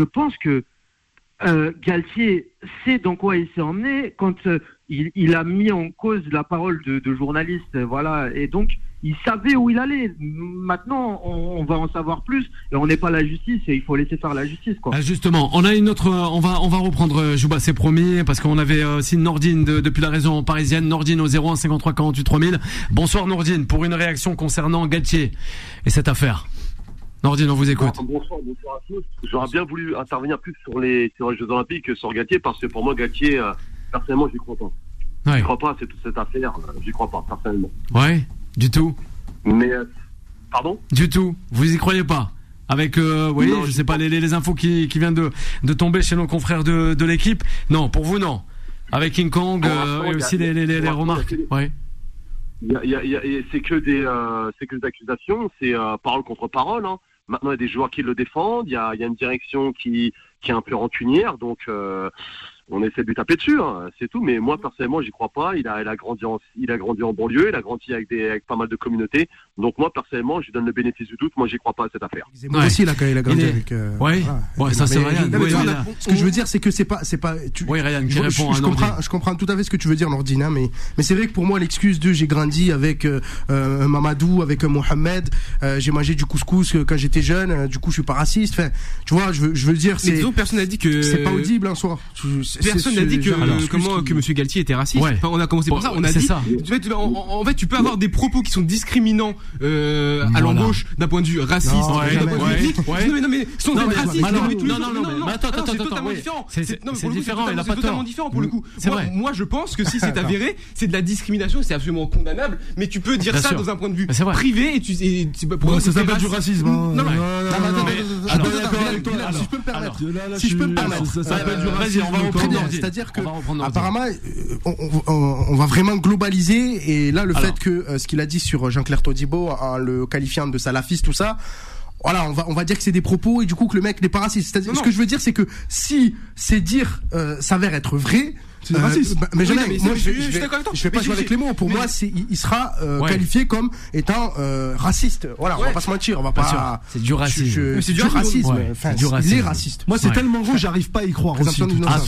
H: Galtier sait dans quoi il s'est emmené quand il a mis en cause la parole de journalistes, voilà, et donc il savait où il allait. Maintenant, on va en savoir plus, et on n'est pas la justice, et il faut laisser faire la justice, quoi.
B: Justement, on a une autre, on va reprendre Jouba, c'est promis, parce qu'on avait aussi Nordine depuis la région parisienne. Nordine au 01 53 48 3000. Bonsoir Nordine, pour une réaction concernant Galtier et cette affaire. Nordine, on vous écoute.
I: Bonsoir à tous. J'aurais bien voulu intervenir plus sur les Jeux Olympiques, sur Galtier, parce que pour moi, Galtier, personnellement, j'y crois pas.
B: Ouais.
I: J'y crois pas à cette affaire, j'y crois pas, personnellement.
B: Ouais, du tout.
I: Mais, pardon ?
B: Du tout. Vous y croyez pas ? Avec, non, je sais pas, les infos qui viennent de tomber chez nos confrères de l'équipe. Non, pour vous, non. Avec King Kong et aussi les remarques. Ouais.
I: C'est que des accusations, c'est parole contre parole. Hein. Maintenant, il y a des joueurs qui le défendent, il y a une direction qui est un peu rancunière, donc on essaie de lui taper dessus, hein, c'est tout. Mais moi, personnellement, j'y crois pas. Il a grandi en banlieue, il a grandi avec pas mal de communautés. Donc moi, personnellement, je lui donne le bénéfice du doute. Moi, j'y crois pas à cette affaire.
E: Moi aussi, là, quand il a grandi avec.
B: Ouais. Ouais, ça c'est Ryan.
E: Ce que je veux dire, c'est que c'est pas.
B: Oui, Ryan qui répond.
E: Je comprends tout à fait ce que tu veux dire, Nordine. Mais c'est vrai que pour moi, l'excuse de j'ai grandi avec Mamadou, avec Mohamed, j'ai mangé du couscous quand j'étais jeune. Du coup, je suis pas raciste. Enfin, tu vois, je veux dire, c'est.
D: Mais personne n'a dit que.
E: C'est pas audible en soi.
D: Personne n'a dit que Monsieur Galtier était raciste.
B: Ouais.
D: Enfin, on a commencé par ça. On a dit.
B: Ça.
D: En fait, tu peux avoir des propos qui sont discriminants à l'embauche d'un point de vue raciste, d'un point de vue ethnique. Non mais sont des racistes.
B: Non, attends,
D: c'est totalement différent.
B: C'est différent. Il a pas
D: totalement différent pour le coup.
B: C'est vrai.
D: Moi, je pense que si c'est avéré, c'est de la discrimination, c'est absolument condamnable. Mais tu peux dire ça dans un point de vue privé et
F: ça s'appelle du racisme.
D: Non.
E: Si je peux me permettre,
F: ça s'appelle du racisme.
B: On va reprendre.
E: C'est-à-dire que apparemment, on va vraiment globaliser. Et là, le fait que ce qu'il a dit sur Jean-Claire Todibo en le qualifiant de salafiste, tout ça. Voilà, on va dire que c'est des propos et du coup que le mec n'est pas raciste. C'est-à-dire, ce que je veux dire, c'est que si ces dires s'avèrent être vrais,
F: c'est raciste.
E: Mais je vais pas jouer avec les mots. Pour moi, il sera qualifié comme étant raciste. Voilà, on va pas se mentir, on va pas.
B: C'est du racisme.
E: C'est du racisme. Enfin, il est raciste.
F: Moi, c'est tellement gros, j'arrive pas à y croire aussi.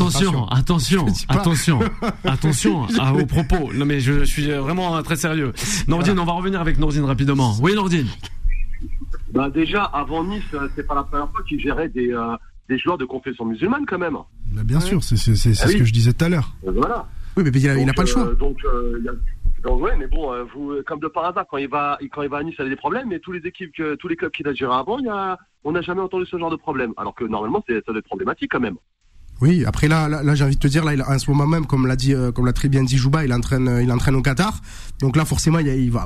B: Attention aux propos. Non mais je suis vraiment très sérieux. Nordine, on va revenir avec Nordine rapidement. Oui, Nordine.
I: Bah déjà, avant Nice, c'est pas la première fois qu'il gérait des joueurs de confession musulmane quand même.
F: Bah bien sûr, c'est ce que je disais tout à l'heure.
I: Voilà.
E: Oui, mais il n'a pas le choix.
I: Donc ouais, mais bon, vous, comme de par hasard, quand il va à Nice, il a des problèmes. Mais tous les clubs qu'il a gérés avant, on n'a jamais entendu ce genre de problème. Alors que normalement, ça doit être problématique quand même.
E: Oui, après là, j'ai envie de te dire, là, en ce moment même, comme l'a très bien dit Jouba, il entraîne au Qatar. Donc là, forcément,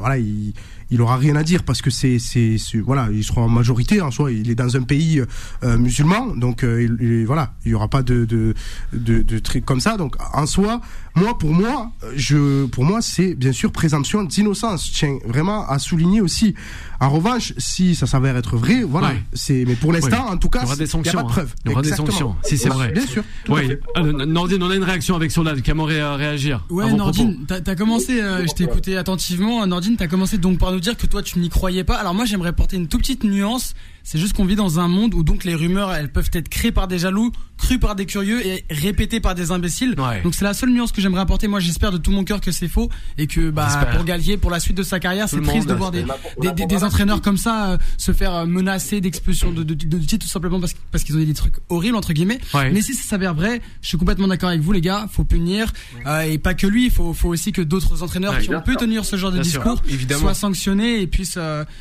E: il aura rien à dire parce que voilà, il sera en majorité en soi. Il est dans un pays musulman, donc il y aura pas de trucs comme ça. Donc en soi, pour moi, c'est bien sûr présomption d'innocence. Je tiens vraiment à souligner aussi. En revanche, si ça s'avère être vrai, voilà, mais pour l'instant, en tout cas, il n'y a pas de preuve.
B: Il y aura des sanctions, si c'est vrai.
E: Bien sûr.
B: Oui, Nordine, on a une réaction avec Solal qui aimerait réagir.
G: Ouais, Nordine, t'as commencé, je t'ai écouté attentivement. Nordine, t'as commencé donc par nous dire que toi tu n'y croyais pas. Alors moi j'aimerais porter une toute petite nuance. C'est juste qu'on vit dans un monde où donc les rumeurs elles peuvent être créées par des jaloux, crues par des curieux et répétées par des imbéciles. Ouais. Donc c'est la seule nuance que j'aimerais apporter. Moi j'espère de tout mon cœur que c'est faux et que pour Galtier, pour la suite de sa carrière, c'est triste de voir des entraîneurs comme ça se faire menacer d'expulsion de titre tout simplement parce qu'ils ont dit des trucs horribles entre guillemets. Ouais. Mais si ça s'avère vrai, je suis complètement d'accord avec vous les gars. Faut punir et pas que lui. Il faut aussi que d'autres entraîneurs qui ont pu tenir ce genre de discours soient sanctionnés et puissent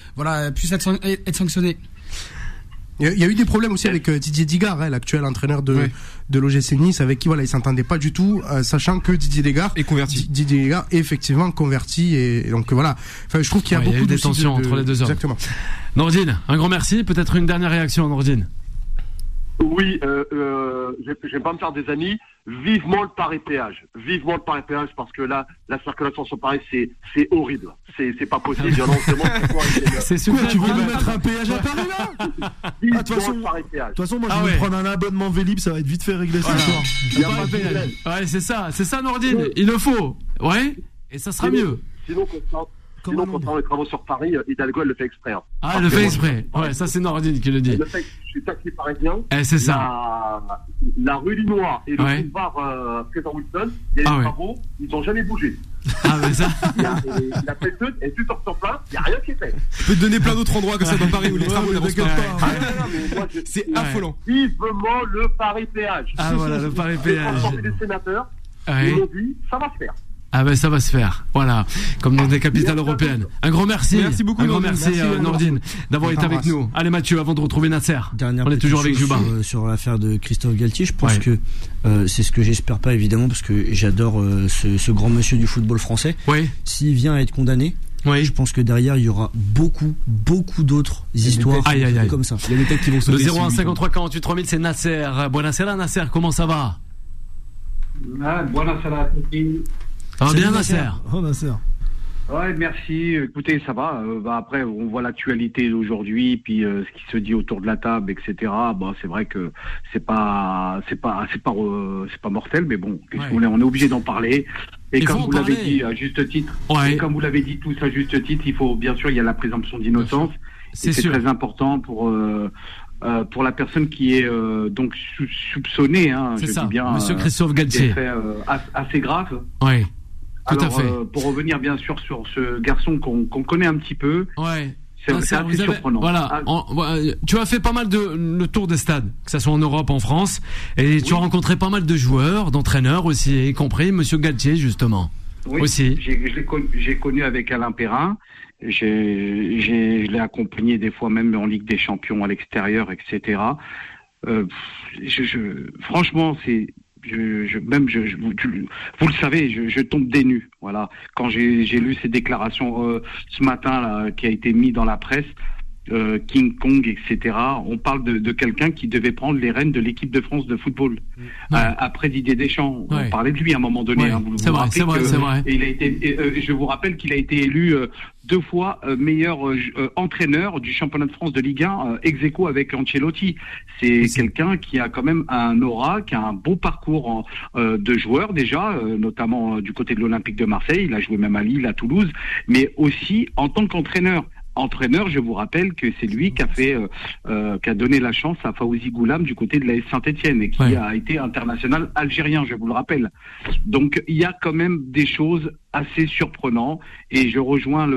G: être sanctionnés.
E: Il y a eu des problèmes aussi avec Didier Digard, l'actuel entraîneur de l'OGC Nice, avec qui il s'entendait pas du tout, sachant que Didier Digard est effectivement converti et donc voilà. Enfin, je trouve qu'il y a beaucoup
B: de tensions entre les deux hommes.
E: Exactement.
B: Nordine, un grand merci. Peut-être une dernière réaction, Nordine.
I: Oui, je vais pas me faire des amis. Vivement le Paris-Péage. Vivement le Paris-Péage parce que là, la circulation sur Paris, c'est horrible. C'est pas possible. Il y en a on se demande pourquoi.
F: C'est super. Tu veux mettre un péage à Paris là? De toute façon, moi je vais prendre un abonnement Vélib, ça va être vite fait régler ce soir.
B: Il y a pas de péage. Ouais, c'est ça, Nordine. Il le faut. Ouais. Et ça sera mieux.
I: Sinon, concernant les travaux sur Paris, Hidalgo, elle le fait exprès. Hein.
B: Ah, elle le fait exprès. Ouais, ça c'est Nordine qui le dit.
I: Je suis taxi parisien.
B: C'est ça.
I: La rue Linois et le boulevard Président Wilson, il y a des travaux, ils n'ont jamais bougé.
B: Ah, mais ça.
I: La fête et tu sors sur place, il n'y a rien qui est fait.
D: Je peux te donner plein d'autres endroits comme ça dans Paris où les travaux n'avancent pas. C'est affolant.
I: Vivement le Paris-Péage.
B: Ah, voilà, le Paris-Péage.
I: Les sénateurs, ils m'ont dit, ça va se faire.
B: Ah ben ça va se faire, voilà, comme dans des capitales européennes. Un grand merci.
D: Merci beaucoup.
B: Un grand merci Nordine d'avoir été avec nous. Allez Mathieu, avant de retrouver Nasser, on est toujours avec Juba.
C: Sur l'affaire de Christophe Galtier, je pense que c'est ce que j'espère pas évidemment parce que j'adore ce grand monsieur du football français.
B: Oui.
C: S'il vient à être condamné, je pense que derrière il y aura beaucoup d'autres histoires comme ça.
B: Il y a des têtes qui vont se. Le 0153 48 3000 c'est Nasser. Bon Nasser, comment ça va?
J: Buonasera a tutti.
B: Ça va bien, Nasser?
J: Ouais, merci. Écoutez, ça va. Après, on voit l'actualité d'aujourd'hui, puis ce qui se dit autour de la table, etc. C'est vrai que c'est pas mortel, mais bon, on est obligé d'en parler. Et comme vous l'avez dit à juste titre, il faut bien sûr, il y a la présomption d'innocence. C'est très important pour la personne qui est donc soupçonnée.
B: C'est ça. Dis bien, Monsieur Christophe Galtier.
J: Des faits assez graves.
B: Oui. Tout à fait.
J: Pour revenir bien sûr sur ce garçon qu'on connaît un petit peu, c'est assez surprenant.
B: Voilà, tu as fait pas mal le tour des stades, que ce soit en Europe, en France, et tu as rencontré pas mal de joueurs, d'entraîneurs aussi, y compris Monsieur Galtier justement.
J: Oui, aussi. J'ai connu avec Alain Perrin. Je l'ai accompagné des fois même en Ligue des Champions à l'extérieur, etc. Franchement, c'est vous le savez, je tombe des nues. Voilà. Quand j'ai lu ces déclarations ce matin là, qui a été mis dans la presse, King Kong, etc. On parle de quelqu'un qui devait prendre les rênes de l'équipe de France de football après Didier Deschamps. On parlait de lui à un moment donné.
B: C'est vrai.
J: Et il a été. Je vous rappelle qu'il a été élu 2 fois meilleur entraîneur du championnat de France de Ligue 1 ex aequo avec Ancelotti. C'est quelqu'un qui a quand même un aura, qui a un beau parcours de joueur déjà, notamment du côté de l'Olympique de Marseille. Il a joué même à Lille, à Toulouse, mais aussi en tant qu'entraîneur. Je vous rappelle que c'est lui qui a donné la chance à Fawzi Goulam du côté de l'AS Saint-Etienne et qui a été international algérien, je vous le rappelle. Donc il y a quand même des choses assez surprenantes et je rejoins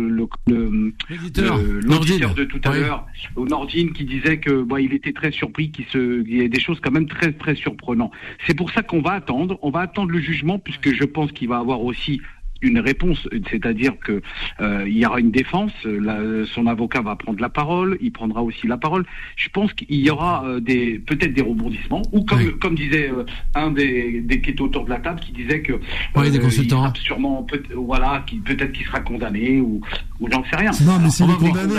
J: l'auditeur de tout à l'heure, Nordine, qui disait que il était très surpris qu'il y ait des choses quand même très très surprenantes. C'est pour ça qu'on va attendre le jugement, puisque je pense qu'il va avoir aussi une réponse, c'est-à-dire que il y aura une défense, son avocat va prendre la parole, il prendra aussi la parole. Je pense qu'il y aura peut-être des rebondissements, ou comme disait un des qui est autour de la table, qui disait que
B: des consultants,
J: sûrement peut-être qu'il sera condamné ou j'en sais rien.
F: Non, mais s'il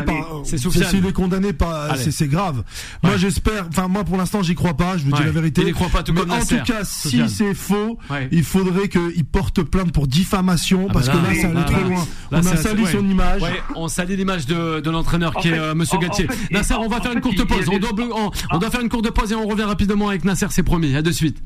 F: est condamné par, c'est grave. Moi j'espère, moi pour l'instant j'y crois pas, je vous dis la vérité.
B: Il y croit pas, tout comme Nasser.
F: En tout cas, si c'est faux, il faudrait qu'il porte plainte pour diffamation. Parce que là, ça allait trop loin. On a sali son image.
B: On salit l'image de l'entraîneur qui est Monsieur Galtier. Nasser, on va faire une courte pause. On doit faire une courte pause et on revient rapidement avec Nasser, c'est promis. À de suite.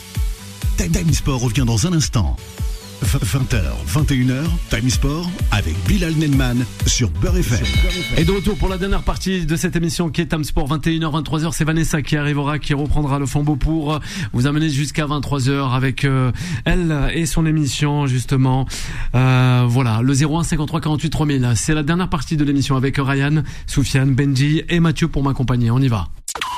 A: Time Sport revient dans un instant. 20h, 21h, Time Sport avec Bilal Nenman sur Beurre FM.
B: Et de retour pour la dernière partie de cette émission qui est Time Sport, 21h, 23h. C'est Vanessa qui arrivera, qui reprendra le flambeau pour vous amener jusqu'à 23h avec elle et son émission justement. Voilà, le 01 53 48 3000. C'est la dernière partie de l'émission avec Ryan, Soufiane, Benji et Mathieu pour m'accompagner. On y va.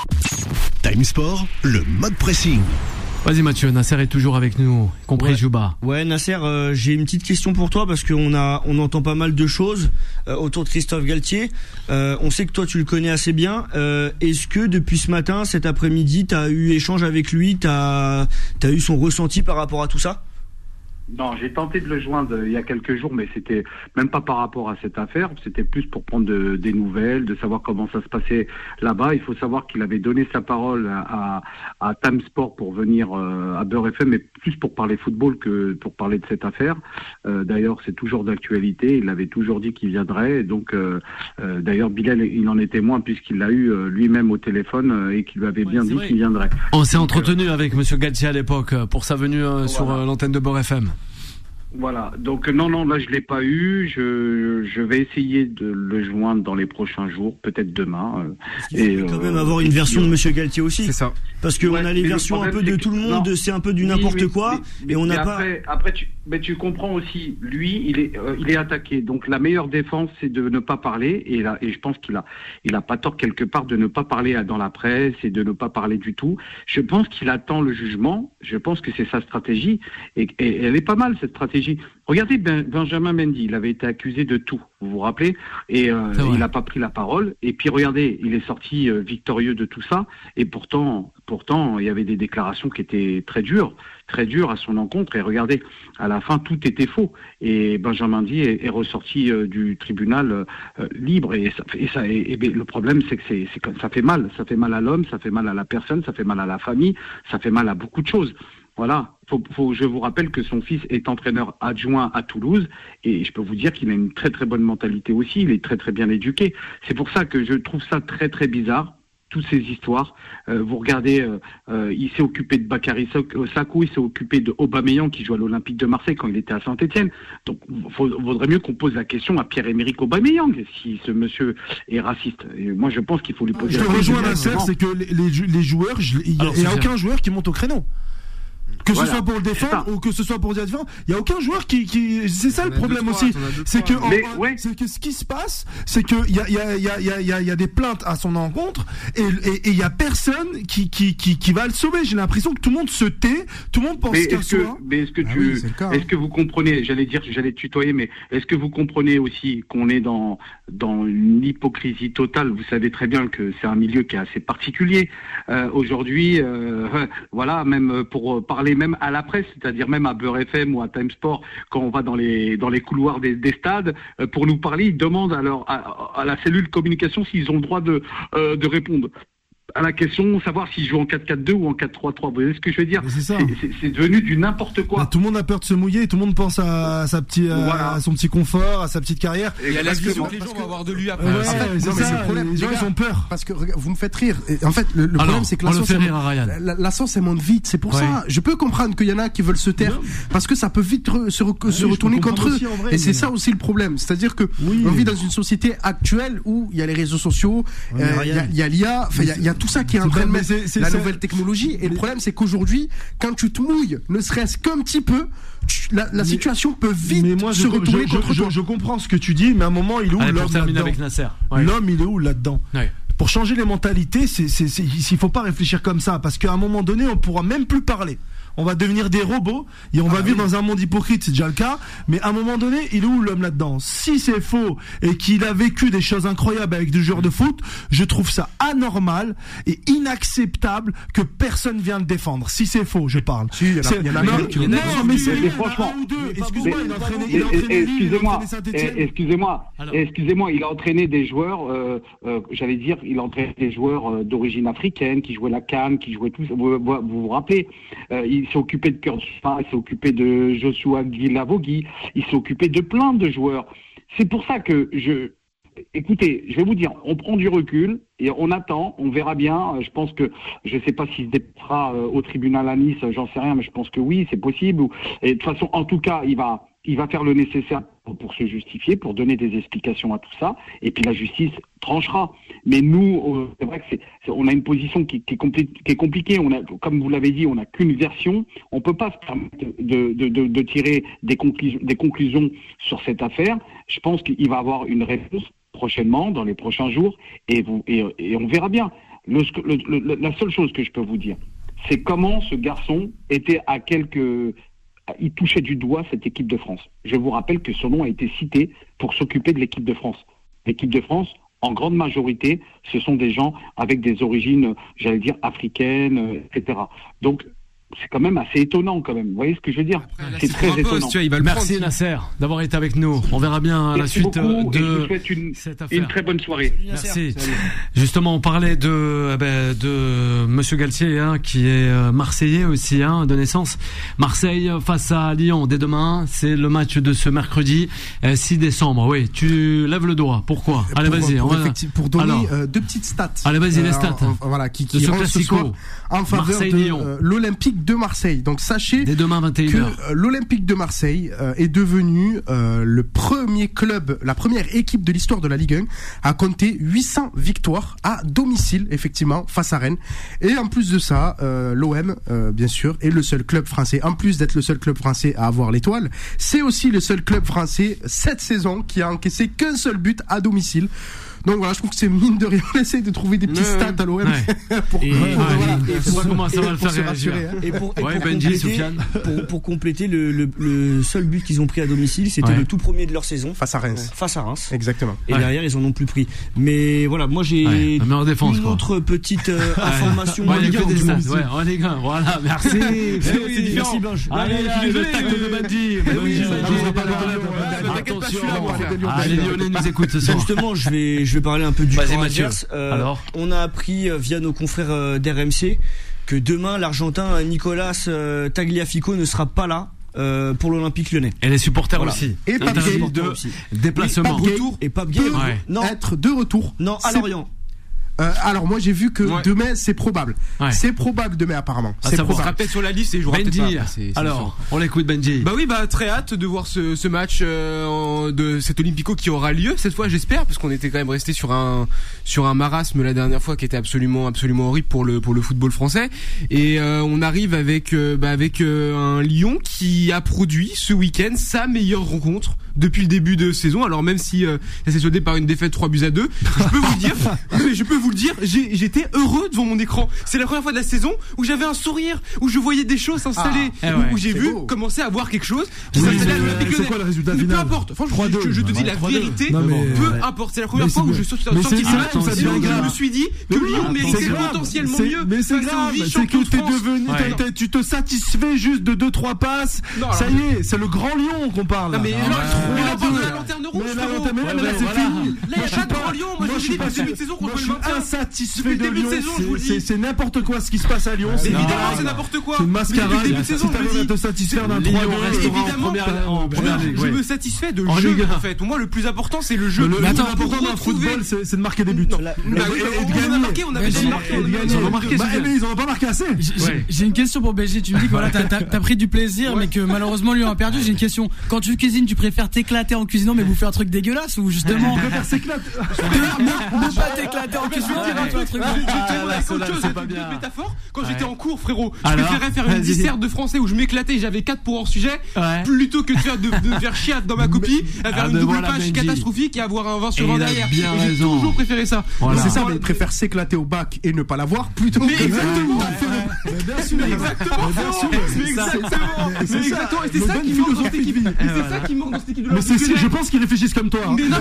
A: Time Sport, le mode pressing.
B: Vas-y Mathieu, Nasser est toujours avec nous, compris Jouba.
C: Ouais Nasser, j'ai une petite question pour toi parce qu'on entend pas mal de choses autour de Christophe Galtier. On sait que toi tu le connais assez bien. Est-ce que depuis ce matin, cet après-midi, t'as eu échange avec lui, t'as eu son ressenti par rapport à tout ça?
J: Non, j'ai tenté de le joindre il y a quelques jours, mais c'était même pas par rapport à cette affaire, c'était plus pour prendre des nouvelles, de savoir comment ça se passait là-bas. Il faut savoir qu'il avait donné sa parole à Time Sport pour venir à Beurre FM, mais plus pour parler football que pour parler de cette affaire. D'ailleurs, c'est toujours d'actualité, il avait toujours dit qu'il viendrait, donc d'ailleurs Bilal, il en est témoin puisqu'il l'a eu lui-même au téléphone et qu'il lui avait bien dit qu'il viendrait.
B: On s'est entretenu avec Monsieur Galtier à l'époque pour sa venue sur l'antenne de Beurre FM.
J: Voilà, donc non, là je l'ai pas eu. Je vais essayer de le joindre dans les prochains jours, peut-être demain.
C: Et quand même avoir une version de Monsieur Galtier aussi.
J: C'est ça.
C: Parce qu'on a les versions un peu de tout le monde, c'est un peu du n'importe quoi, et on n'a pas.
J: Après, tu comprends aussi, lui, il est attaqué. Donc la meilleure défense, c'est de ne pas parler. Et je pense qu'il a pas tort quelque part de ne pas parler dans la presse et de ne pas parler du tout. Je pense qu'il attend le jugement. Je pense que c'est sa stratégie et elle est pas mal cette stratégie. Regardez Benjamin Mendy, il avait été accusé de tout, vous vous rappelez, et il n'a pas pris la parole. Et puis regardez, il est sorti victorieux de tout ça. Et pourtant, il y avait des déclarations qui étaient très dures à son encontre. Et regardez, à la fin, tout était faux. Et Benjamin Mendy est ressorti du tribunal libre. Et le problème, c'est que ça fait mal. Ça fait mal à l'homme, ça fait mal à la personne, ça fait mal à la famille, ça fait mal à beaucoup de choses. Voilà. Je vous rappelle que son fils est entraîneur adjoint à Toulouse et je peux vous dire qu'il a une très très bonne mentalité aussi. Il est très très bien éduqué. C'est pour ça que je trouve ça très très bizarre. Toutes ces histoires. Vous regardez, il s'est occupé de Bakary Sacco, il s'est occupé de Aubameyang qui joue à l'Olympique de Marseille quand il était à Saint-Etienne. Donc, vaudrait mieux qu'on pose la question à Pierre-Emerick Aubameyang si ce monsieur est raciste. Et moi, je pense qu'il faut lui poser la question.
F: Je te rejoins, Nasser, c'est que les joueurs, il n'y a aucun joueur qui monte au créneau. Que ce soit pour le défendre ou que ce soit pour dire différent, il y a aucun joueur qui c'est ça le problème aussi, c'est que ce qui se passe, c'est que il y a des plaintes à son encontre et il y a personne qui va le sauver. J'ai l'impression que tout le monde se tait, tout le monde pense qu'à soi.
J: Mais est-ce que vous comprenez, j'allais tutoyer, mais est-ce que vous comprenez aussi qu'on est dans une hypocrisie totale? Vous savez très bien que c'est un milieu qui est assez particulier aujourd'hui, voilà, même pour parler même à la presse, c'est-à-dire même à Beurre FM ou à Time Sport, quand on va dans les couloirs des stades, pour nous parler, ils demandent à la cellule communication s'ils ont le droit de répondre à la question, savoir s'ils jouent en 4-4-2 ou en 4-3-3. Vous voyez ce que je veux dire? C'est devenu du n'importe quoi.
F: Tout le monde a peur de se mouiller, tout le monde pense à son petit confort, à sa petite carrière.
D: Il y a la vision que les gens vont avoir de lui après.
F: C'est le problème. Les gens, ils ont peur.
E: Parce que vous me faites rire. Et en fait, le problème, c'est que la sauce, elle monte vite. C'est pour ça. Je peux comprendre qu'il y en a qui veulent se taire parce que ça peut vite se retourner contre eux. Et c'est ça aussi le problème. C'est-à-dire que on vit dans une société actuelle où il y a les réseaux sociaux, il y a l'IA, enfin, il y a tout ça qui est en train de mettre la nouvelle technologie. Et le problème, c'est qu'aujourd'hui, quand tu te mouilles, ne serait-ce qu'un petit peu, la situation peut vite se retourner contre toi.
F: Je comprends ce que tu dis, mais à un moment, il est où l'homme là-dedans? L'homme, il est où là-dedans? Pour changer les mentalités, il faut pas réfléchir comme ça, parce qu'à un moment donné, on pourra même plus parler. On va devenir des robots et on va vivre dans un monde hypocrite, c'est déjà le cas, mais à un moment donné, il est où l'homme là-dedans? Si c'est faux et qu'il a vécu des choses incroyables avec des joueurs de foot, je trouve ça anormal et inacceptable que personne vienne le défendre. Si c'est faux, je parle.
J: Si, il y en a
F: non, mais c'est
J: franchement.
F: Excuse-moi, il a entraîné
J: Excusez-moi, il a entraîné des joueurs, j'allais dire, il a entraîné des joueurs d'origine africaine qui jouaient la CAN, qui jouaient tout ça. Vous vous rappelez, il s'est occupé de Kurt Spa, il s'est occupé de Joshua Guilavogui, il s'est occupé de plein de joueurs. C'est pour ça que écoutez, je vais vous dire, on prend du recul et on attend, on verra bien. Je pense que, je ne sais pas s'il se déplacera au tribunal à Nice, j'en sais rien, mais je pense que oui, c'est possible. Et de toute façon, en tout cas, il va faire le nécessaire pour se justifier, pour donner des explications à tout ça, et puis la justice tranchera. Mais nous, c'est vrai que on a une position qui est compliquée. On a, comme vous l'avez dit, on n'a qu'une version. On peut pas se permettre de tirer des conclusions sur cette affaire. Je pense qu'il va avoir une réponse prochainement, dans les prochains jours, et on verra bien. La seule chose que je peux vous dire, c'est comment ce garçon était il touchait du doigt cette équipe de France. Je vous rappelle que son nom a été cité pour s'occuper de l'équipe de France. L'équipe de France, en grande majorité, ce sont des gens avec des origines, j'allais dire, africaines, etc. Donc, c'est quand même assez étonnant quand même. Vous voyez ce que je veux dire? C'est très étonnant.
B: Merci Nasser d'avoir été avec nous. On verra bien la suite de
J: cette affaire. Une très bonne soirée.
B: Merci. Justement, on parlait de Monsieur Galtier, qui est marseillais aussi, de naissance. Marseille face à Lyon dès demain. C'est le match de ce mercredi 6 décembre. Oui, tu lèves le doigt. Pourquoi? Allez, vas-y.
E: Pour donner deux petites stats.
B: Allez, vas-y, les stats.
E: Voilà, qui rentrent ce soir en faveur de l'Olympique de Marseille. Donc sachez
B: dès demain 21h
E: que l'Olympique de Marseille est devenu le premier club, la première équipe de l'histoire de la Ligue 1 à compter 800 victoires à domicile, effectivement, face à Rennes. Et en plus de ça, l'OM, bien sûr, est le seul club français, en plus d'être le seul club français à avoir l'étoile, c'est aussi le seul club français cette saison qui a encaissé qu'un seul but à domicile. Donc voilà, je trouve que c'est mine de rien, on essaye de trouver des petits stats à l'OM
B: pour comment ça va le faire réagir.
C: Et pour compléter, le seul but qu'ils ont pris à domicile, c'était le tout premier de leur saison
E: face à Reims.
C: Exactement. Et derrière, ils en ont plus pris. Mais voilà, moi j'ai une autre petite information.
B: Voilà, merci. C'est différent. Allez, le tacle de Badi. Attention. Allez, Lyonnais nous écoute ce soir.
C: Justement, je vais parler un peu du camp adverse. Alors, on a appris via nos confrères d'RMC que demain l'Argentin Nicolas Tagliafico ne sera pas là. Pour l'Olympique Lyonnais.
B: Et les supporters aussi.
E: Et Pape Gay
B: de déplacement.
C: Et Pape Gay
E: non, être de retour.
C: Non, à Lorient.
E: Alors moi j'ai vu que demain c'est probable. C'est probable demain apparemment.
D: C'est ça probable. Vous sur la liste et je vous rappelle pas.
B: Alors, on l'écoute Benji.
D: Bah oui, très hâte de voir ce match de cet Olympico qui aura lieu cette fois, j'espère, parce qu'on était quand même resté sur un marasme la dernière fois qui était absolument horrible pour le football français. Et on arrive avec un Lyon qui a produit ce week-end sa meilleure rencontre depuis le début de saison. Alors même si ça s'est soldé par une défaite 3-2, je peux vous le dire, j'étais heureux devant mon écran. C'est la première fois de la saison où j'avais un sourire, où je voyais des choses s'installer, où j'ai vu commencer à voir quelque chose qui s'installait à l'Olympique Lyonnais.
F: C'est quoi le résultat final ?
D: Peu importe. Franchement, je te dis la vérité. Peu importe. C'est la première fois où je sorti du match. Je me suis dit que Lyon méritait potentiellement mieux.
F: Mais c'est grave. C'est que t'es devenu, tu te satisfais juste de 2-3 passes. Ça y est, c'est le grand Lyon qu'on parle.
D: Mais là, la lanterne rouge,
F: mais là c'est fini.
D: Là, il y a pas de grand Lyon. Moi, je suis pas début de saison contre le maintien.
F: Insatisfait de Lyon. C'est n'importe quoi ce qui se passe à Lyon.
D: Évidemment, c'est n'importe quoi.
F: C'est une mascarade.
D: Si
F: t'arrives à te satisfaire d'un 3-2,
D: évidemment, je me satisfais de jeu en fait. Pour moi, le plus important, c'est le jeu.
F: Le plus important dans le football, c'est de marquer des buts.
D: On avait déjà marqué.
F: Mais ils en ont pas marqué assez.
G: J'ai une question pour BG. Tu me dis que voilà, t'as pris du plaisir, mais que malheureusement Lyon a perdu. J'ai une question. Quand tu cuisines, tu préfères t'éclater en cuisinant, mais bouffer un truc dégueulasse, ou justement
F: je préfère s'éclater.
G: Ne pas t'éclater en cuisinant, un truc.
D: C'est pas bien. Métaphore. Quand j'étais en cours, frérot, je préférais faire une disserte de français où je m'éclatais et j'avais 4 pour hors sujet, plutôt que de faire chier dans ma copie, à faire une double page catastrophique et avoir un 20 sur 20 derrière. J'ai toujours préféré ça.
E: C'est ça, mais il préfère s'éclater au bac et ne pas l'avoir plutôt que.
D: Mais exactement.
F: Bien sûr.
D: C'est exactement. Et c'est ça qui manque dans cette équipe. C'est ça qui manque dans cette équipe.
F: Mais je pense qu'ils réfléchissent comme toi.
D: Mais non.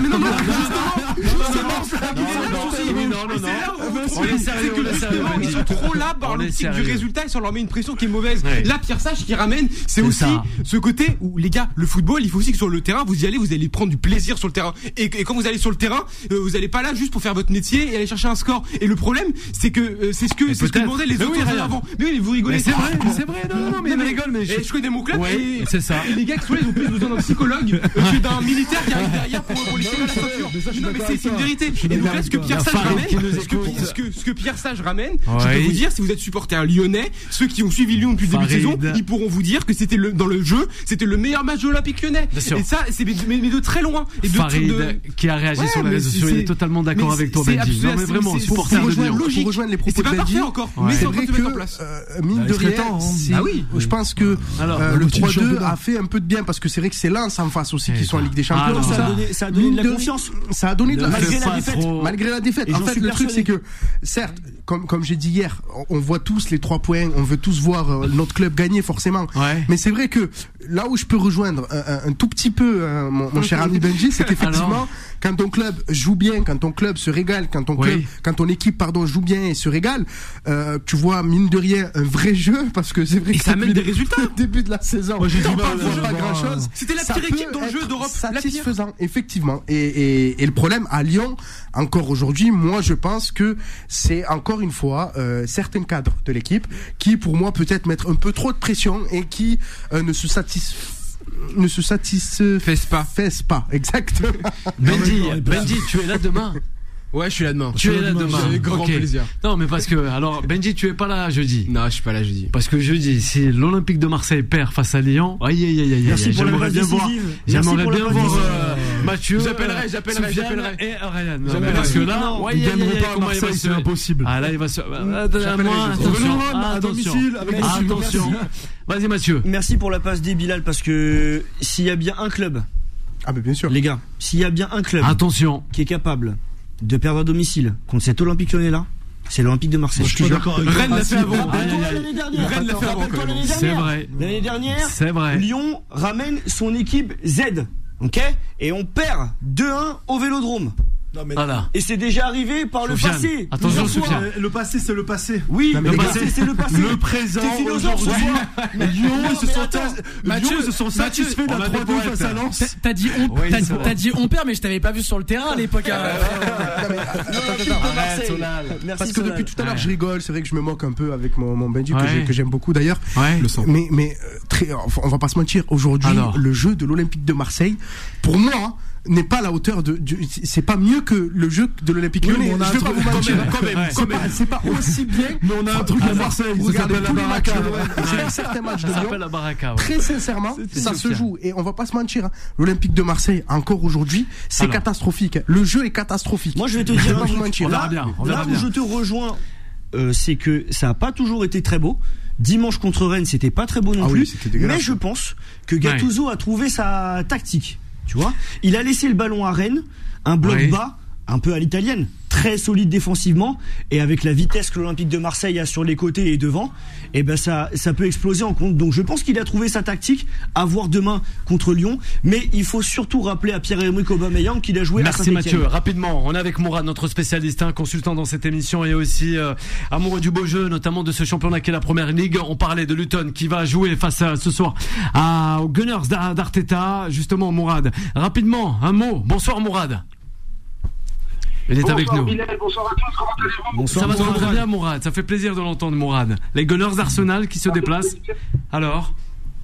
D: Ils sont trop là par l'optique du résultat et ça leur met une pression qui est mauvaise. Là, Pierre Sage qui ramène, c'est aussi ce côté où les gars, le football, il faut aussi que sur le terrain, vous allez prendre du plaisir sur le terrain. Et quand vous allez sur le terrain, vous allez pas là juste pour faire votre métier et aller chercher un score. Et le problème, c'est que c'est ce que demandaient les autres avant. Mais oui, vous rigolez.
B: C'est vrai. Non, mais rigole. Mais
D: je connais mon club.
B: C'est ça.
D: Et les gars qui sont là, ils ont plus besoin d'un psychologue que d'un militaire qui arrive derrière pour les tirer la ceinture. Non, mais c'est une vérité. Et donc là, ce que Pierre Sage ramène, ce que Pierre Sage ramène, je peux vous dire, si vous êtes supporter lyonnais, ceux qui ont suivi Lyon depuis le début de saison, ils pourront vous dire que c'était dans le jeu, c'était le meilleur match de l'Olympique Lyonnais. Et ça, c'est mais de très loin. Et
B: Farid qui a réagi sur les réseaux sociaux, il est totalement d'accord avec toi, Benji. Non, mais vraiment, supporter de Lyon.
E: Pour rejoindre les propos de Benji,
D: encore, mais c'est vrai
E: que mine de rien, je pense que le 3-2 a fait un peu de bien parce que c'est vrai que c'est Lens en face aussi qui sont en Ligue des Champions.
C: Ça a donné de la confiance.
E: Ça a donné de la malgré la défaite. En fait, le truc c'est que certes, comme j'ai dit hier, on voit tous les 3 points, on veut tous voir notre club gagner forcément. Mais c'est vrai que là où je peux rejoindre un tout petit peu mon cher ami Benji, c'est qu'effectivement quand ton club joue bien, quand ton club se régale, quand ton équipe joue bien et se régale, tu vois mine de rien un vrai jeu parce que c'est vrai que
D: ça amène des résultats
E: au début de la saison.
F: Moi j'ai
E: pas grand chose.
D: C'était la pire équipe dans le jeu d'Europe,
E: satisfaisant effectivement. Et le problème à Lyon encore aujourd'hui, moi je pense que c'est encore une fois certains cadres de l'équipe qui pour moi peut-être mettre un peu trop de pression et qui ne se satisfaisent pas exactement.
B: Benji, tu es là demain?
D: Ouais, je suis là demain.
B: Tu es là demain.
D: Avec grand plaisir.
B: Non, mais parce que, alors, Benji, tu es pas là jeudi.
D: Non, je suis pas là jeudi.
B: Parce que jeudi, si l'Olympique de Marseille perd face à Lyon, j'aimerais bien voir Mathieu.
D: J'appellerai.
B: Et Ryan. Parce que là,
F: ils gagneront pas à Marseille, c'est impossible.
B: Ah, là, il va se, attention. Vas-y, Mathieu.
C: Merci pour la passe des Bilal parce que s'il y a bien un club.
E: Ah, mais bien sûr.
C: Les gars, s'il y a bien un club.
B: Attention.
C: Qui est capable de perdre à domicile contre cet Olympique Lyonnais là, c'est l'Olympique de Marseille.
F: Je suis d'accord avec
D: Rennes l'a fait avant.
C: Rennes l'a fait avant.
B: C'est vrai.
C: L'année dernière,
B: c'est vrai.
C: Lyon ramène son équipe Z, ok, et on perd 2-1 au Vélodrome. Non, mais voilà. Et c'est déjà arrivé par le passé.
B: Attention, Soufiane.
F: Le passé, c'est le passé.
C: Oui, le passé, c'est le passé.
F: Le présent, aujourd'hui. Lyon, ils se sont satisfaits d'un 3-2 face à Lens.
G: T'as dit on perd, mais je t'avais pas vu sur le terrain à l'époque.
E: Parce que depuis tout à l'heure, je rigole. C'est vrai que je me moque un peu avec mon Benji, que j'aime beaucoup d'ailleurs. Mais on va pas se mentir. Aujourd'hui, le jeu de l'Olympique de Marseille, pour moi, n'est pas à la hauteur c'est pas mieux que le jeu de l'Olympique Lyonnais.
F: Je vais pas vous mentir.
E: C'est pas aussi bien.
F: Mais on a un truc à Marseille. Ça s'appelle la Baraka.
E: C'est certains matchs de Lyon. Très sincèrement, ça se joue. Et on va pas se mentir. L'Olympique de Marseille, encore aujourd'hui, c'est catastrophique. Le jeu est catastrophique.
C: Moi, je vais te dire, là où je te rejoins, c'est que ça a pas toujours été très beau. Dimanche contre Rennes, c'était pas très beau non plus. Mais je pense que Gattuso a trouvé sa tactique. Tu vois, il a laissé le ballon à Rennes, un bloc bas, un peu à l'italienne, très solide défensivement, et avec la vitesse que l'Olympique de Marseille a sur les côtés et devant, et ben ça peut exploser en compte. Donc je pense qu'il a trouvé sa tactique à voir demain contre Lyon, mais il faut surtout rappeler à Pierre-Emerick Aubameyang qu'il a joué à Saint-Étienne.
B: Merci Mathieu. Rapidement, on est avec Mourad, notre spécialiste, consultant dans cette émission et aussi amoureux du beau jeu, notamment de ce championnat qui est la Première Ligue. On parlait de Luton qui va jouer face ce soir aux Gunners d'Arteta. Justement, Mourad, rapidement, un mot. Bonsoir Mourad. Il est avec nous.
K: Bilal, bonsoir à tous, comment allez-vous?
B: Ça va très bien Mourad, ça fait plaisir de l'entendre Mourad. Les Gunners d'Arsenal qui se déplacent. Alors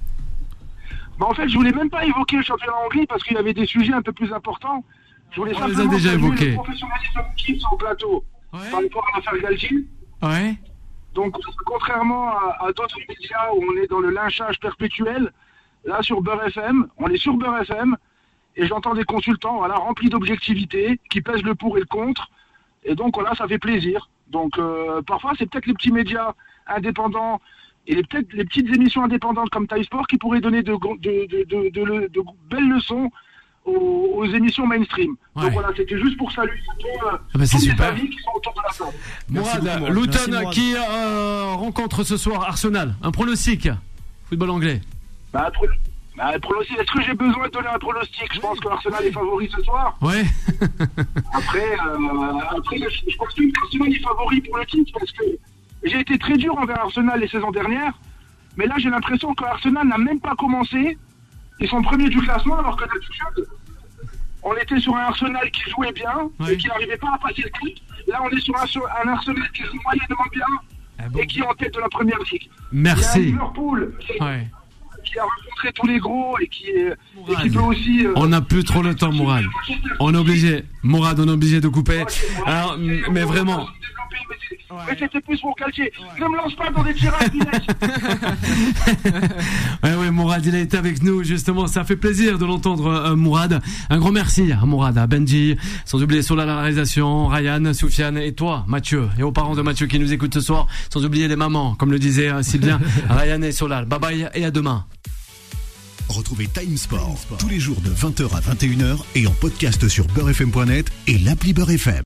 K: en fait, je voulais même pas évoquer le championnat anglais parce qu'il y avait des sujets un peu plus importants. Je voulais
B: simplement les a déjà évoqués.
K: Le professionnalisme de l'équipe sur le plateau par rapport à l'affaire Galtier. Donc, contrairement à d'autres médias où on est dans le lynchage perpétuel, là sur Beurre FM, on est sur Beurre FM. Et j'entends des consultants remplis d'objectivité, qui pèsent le pour et le contre. Et donc ça fait plaisir. Donc parfois, c'est peut-être les petits médias indépendants et peut-être les petites émissions indépendantes comme Time Sport qui pourraient donner de belles leçons aux émissions mainstream. Donc c'était juste pour saluer tous les amis qui sont autour de la table.
B: Mourad, Luton qui rencontre ce soir Arsenal. Un pronostic football anglais.
K: Pronostic, est-ce que j'ai besoin de donner un pronostic? Je pense que l'Arsenal est favori ce soir. Après, je pense que l'Arsenal est favori pour le titre parce que j'ai été très dur envers Arsenal les saisons dernières. Mais là, j'ai l'impression que Arsenal n'a même pas commencé. Ils sont premiers du classement alors que d'habitude, on était sur un Arsenal qui jouait bien et qui n'arrivait pas à passer le clic. Là, on est sur un Arsenal qui joue moyennement bien et qui est en tête de la Première Ligue.
B: Merci.
K: Il y a Liverpool qui a rencontré tous les gros et qui peut aussi...
B: on n'a plus trop le temps, Mourad. On est obligé de couper. Alors, mais vraiment...
K: Mais c'était plus pour Galtier. Ne me lance pas dans des tirages.
B: Oui, Mourad, il a été avec nous, justement. Ça fait plaisir de l'entendre, Mourad. Un grand merci à Mourad, à Benji, sans oublier sur la réalisation, Ryan, Soufiane et toi, Mathieu, et aux parents de Mathieu qui nous écoutent ce soir, sans oublier les mamans, comme le disait si bien Ryan et Solal. Bye bye et à demain.
A: Retrouvez Time Sport tous les jours de 20h à 21h et en podcast sur beurrefm.net et l'appli Beurre FM.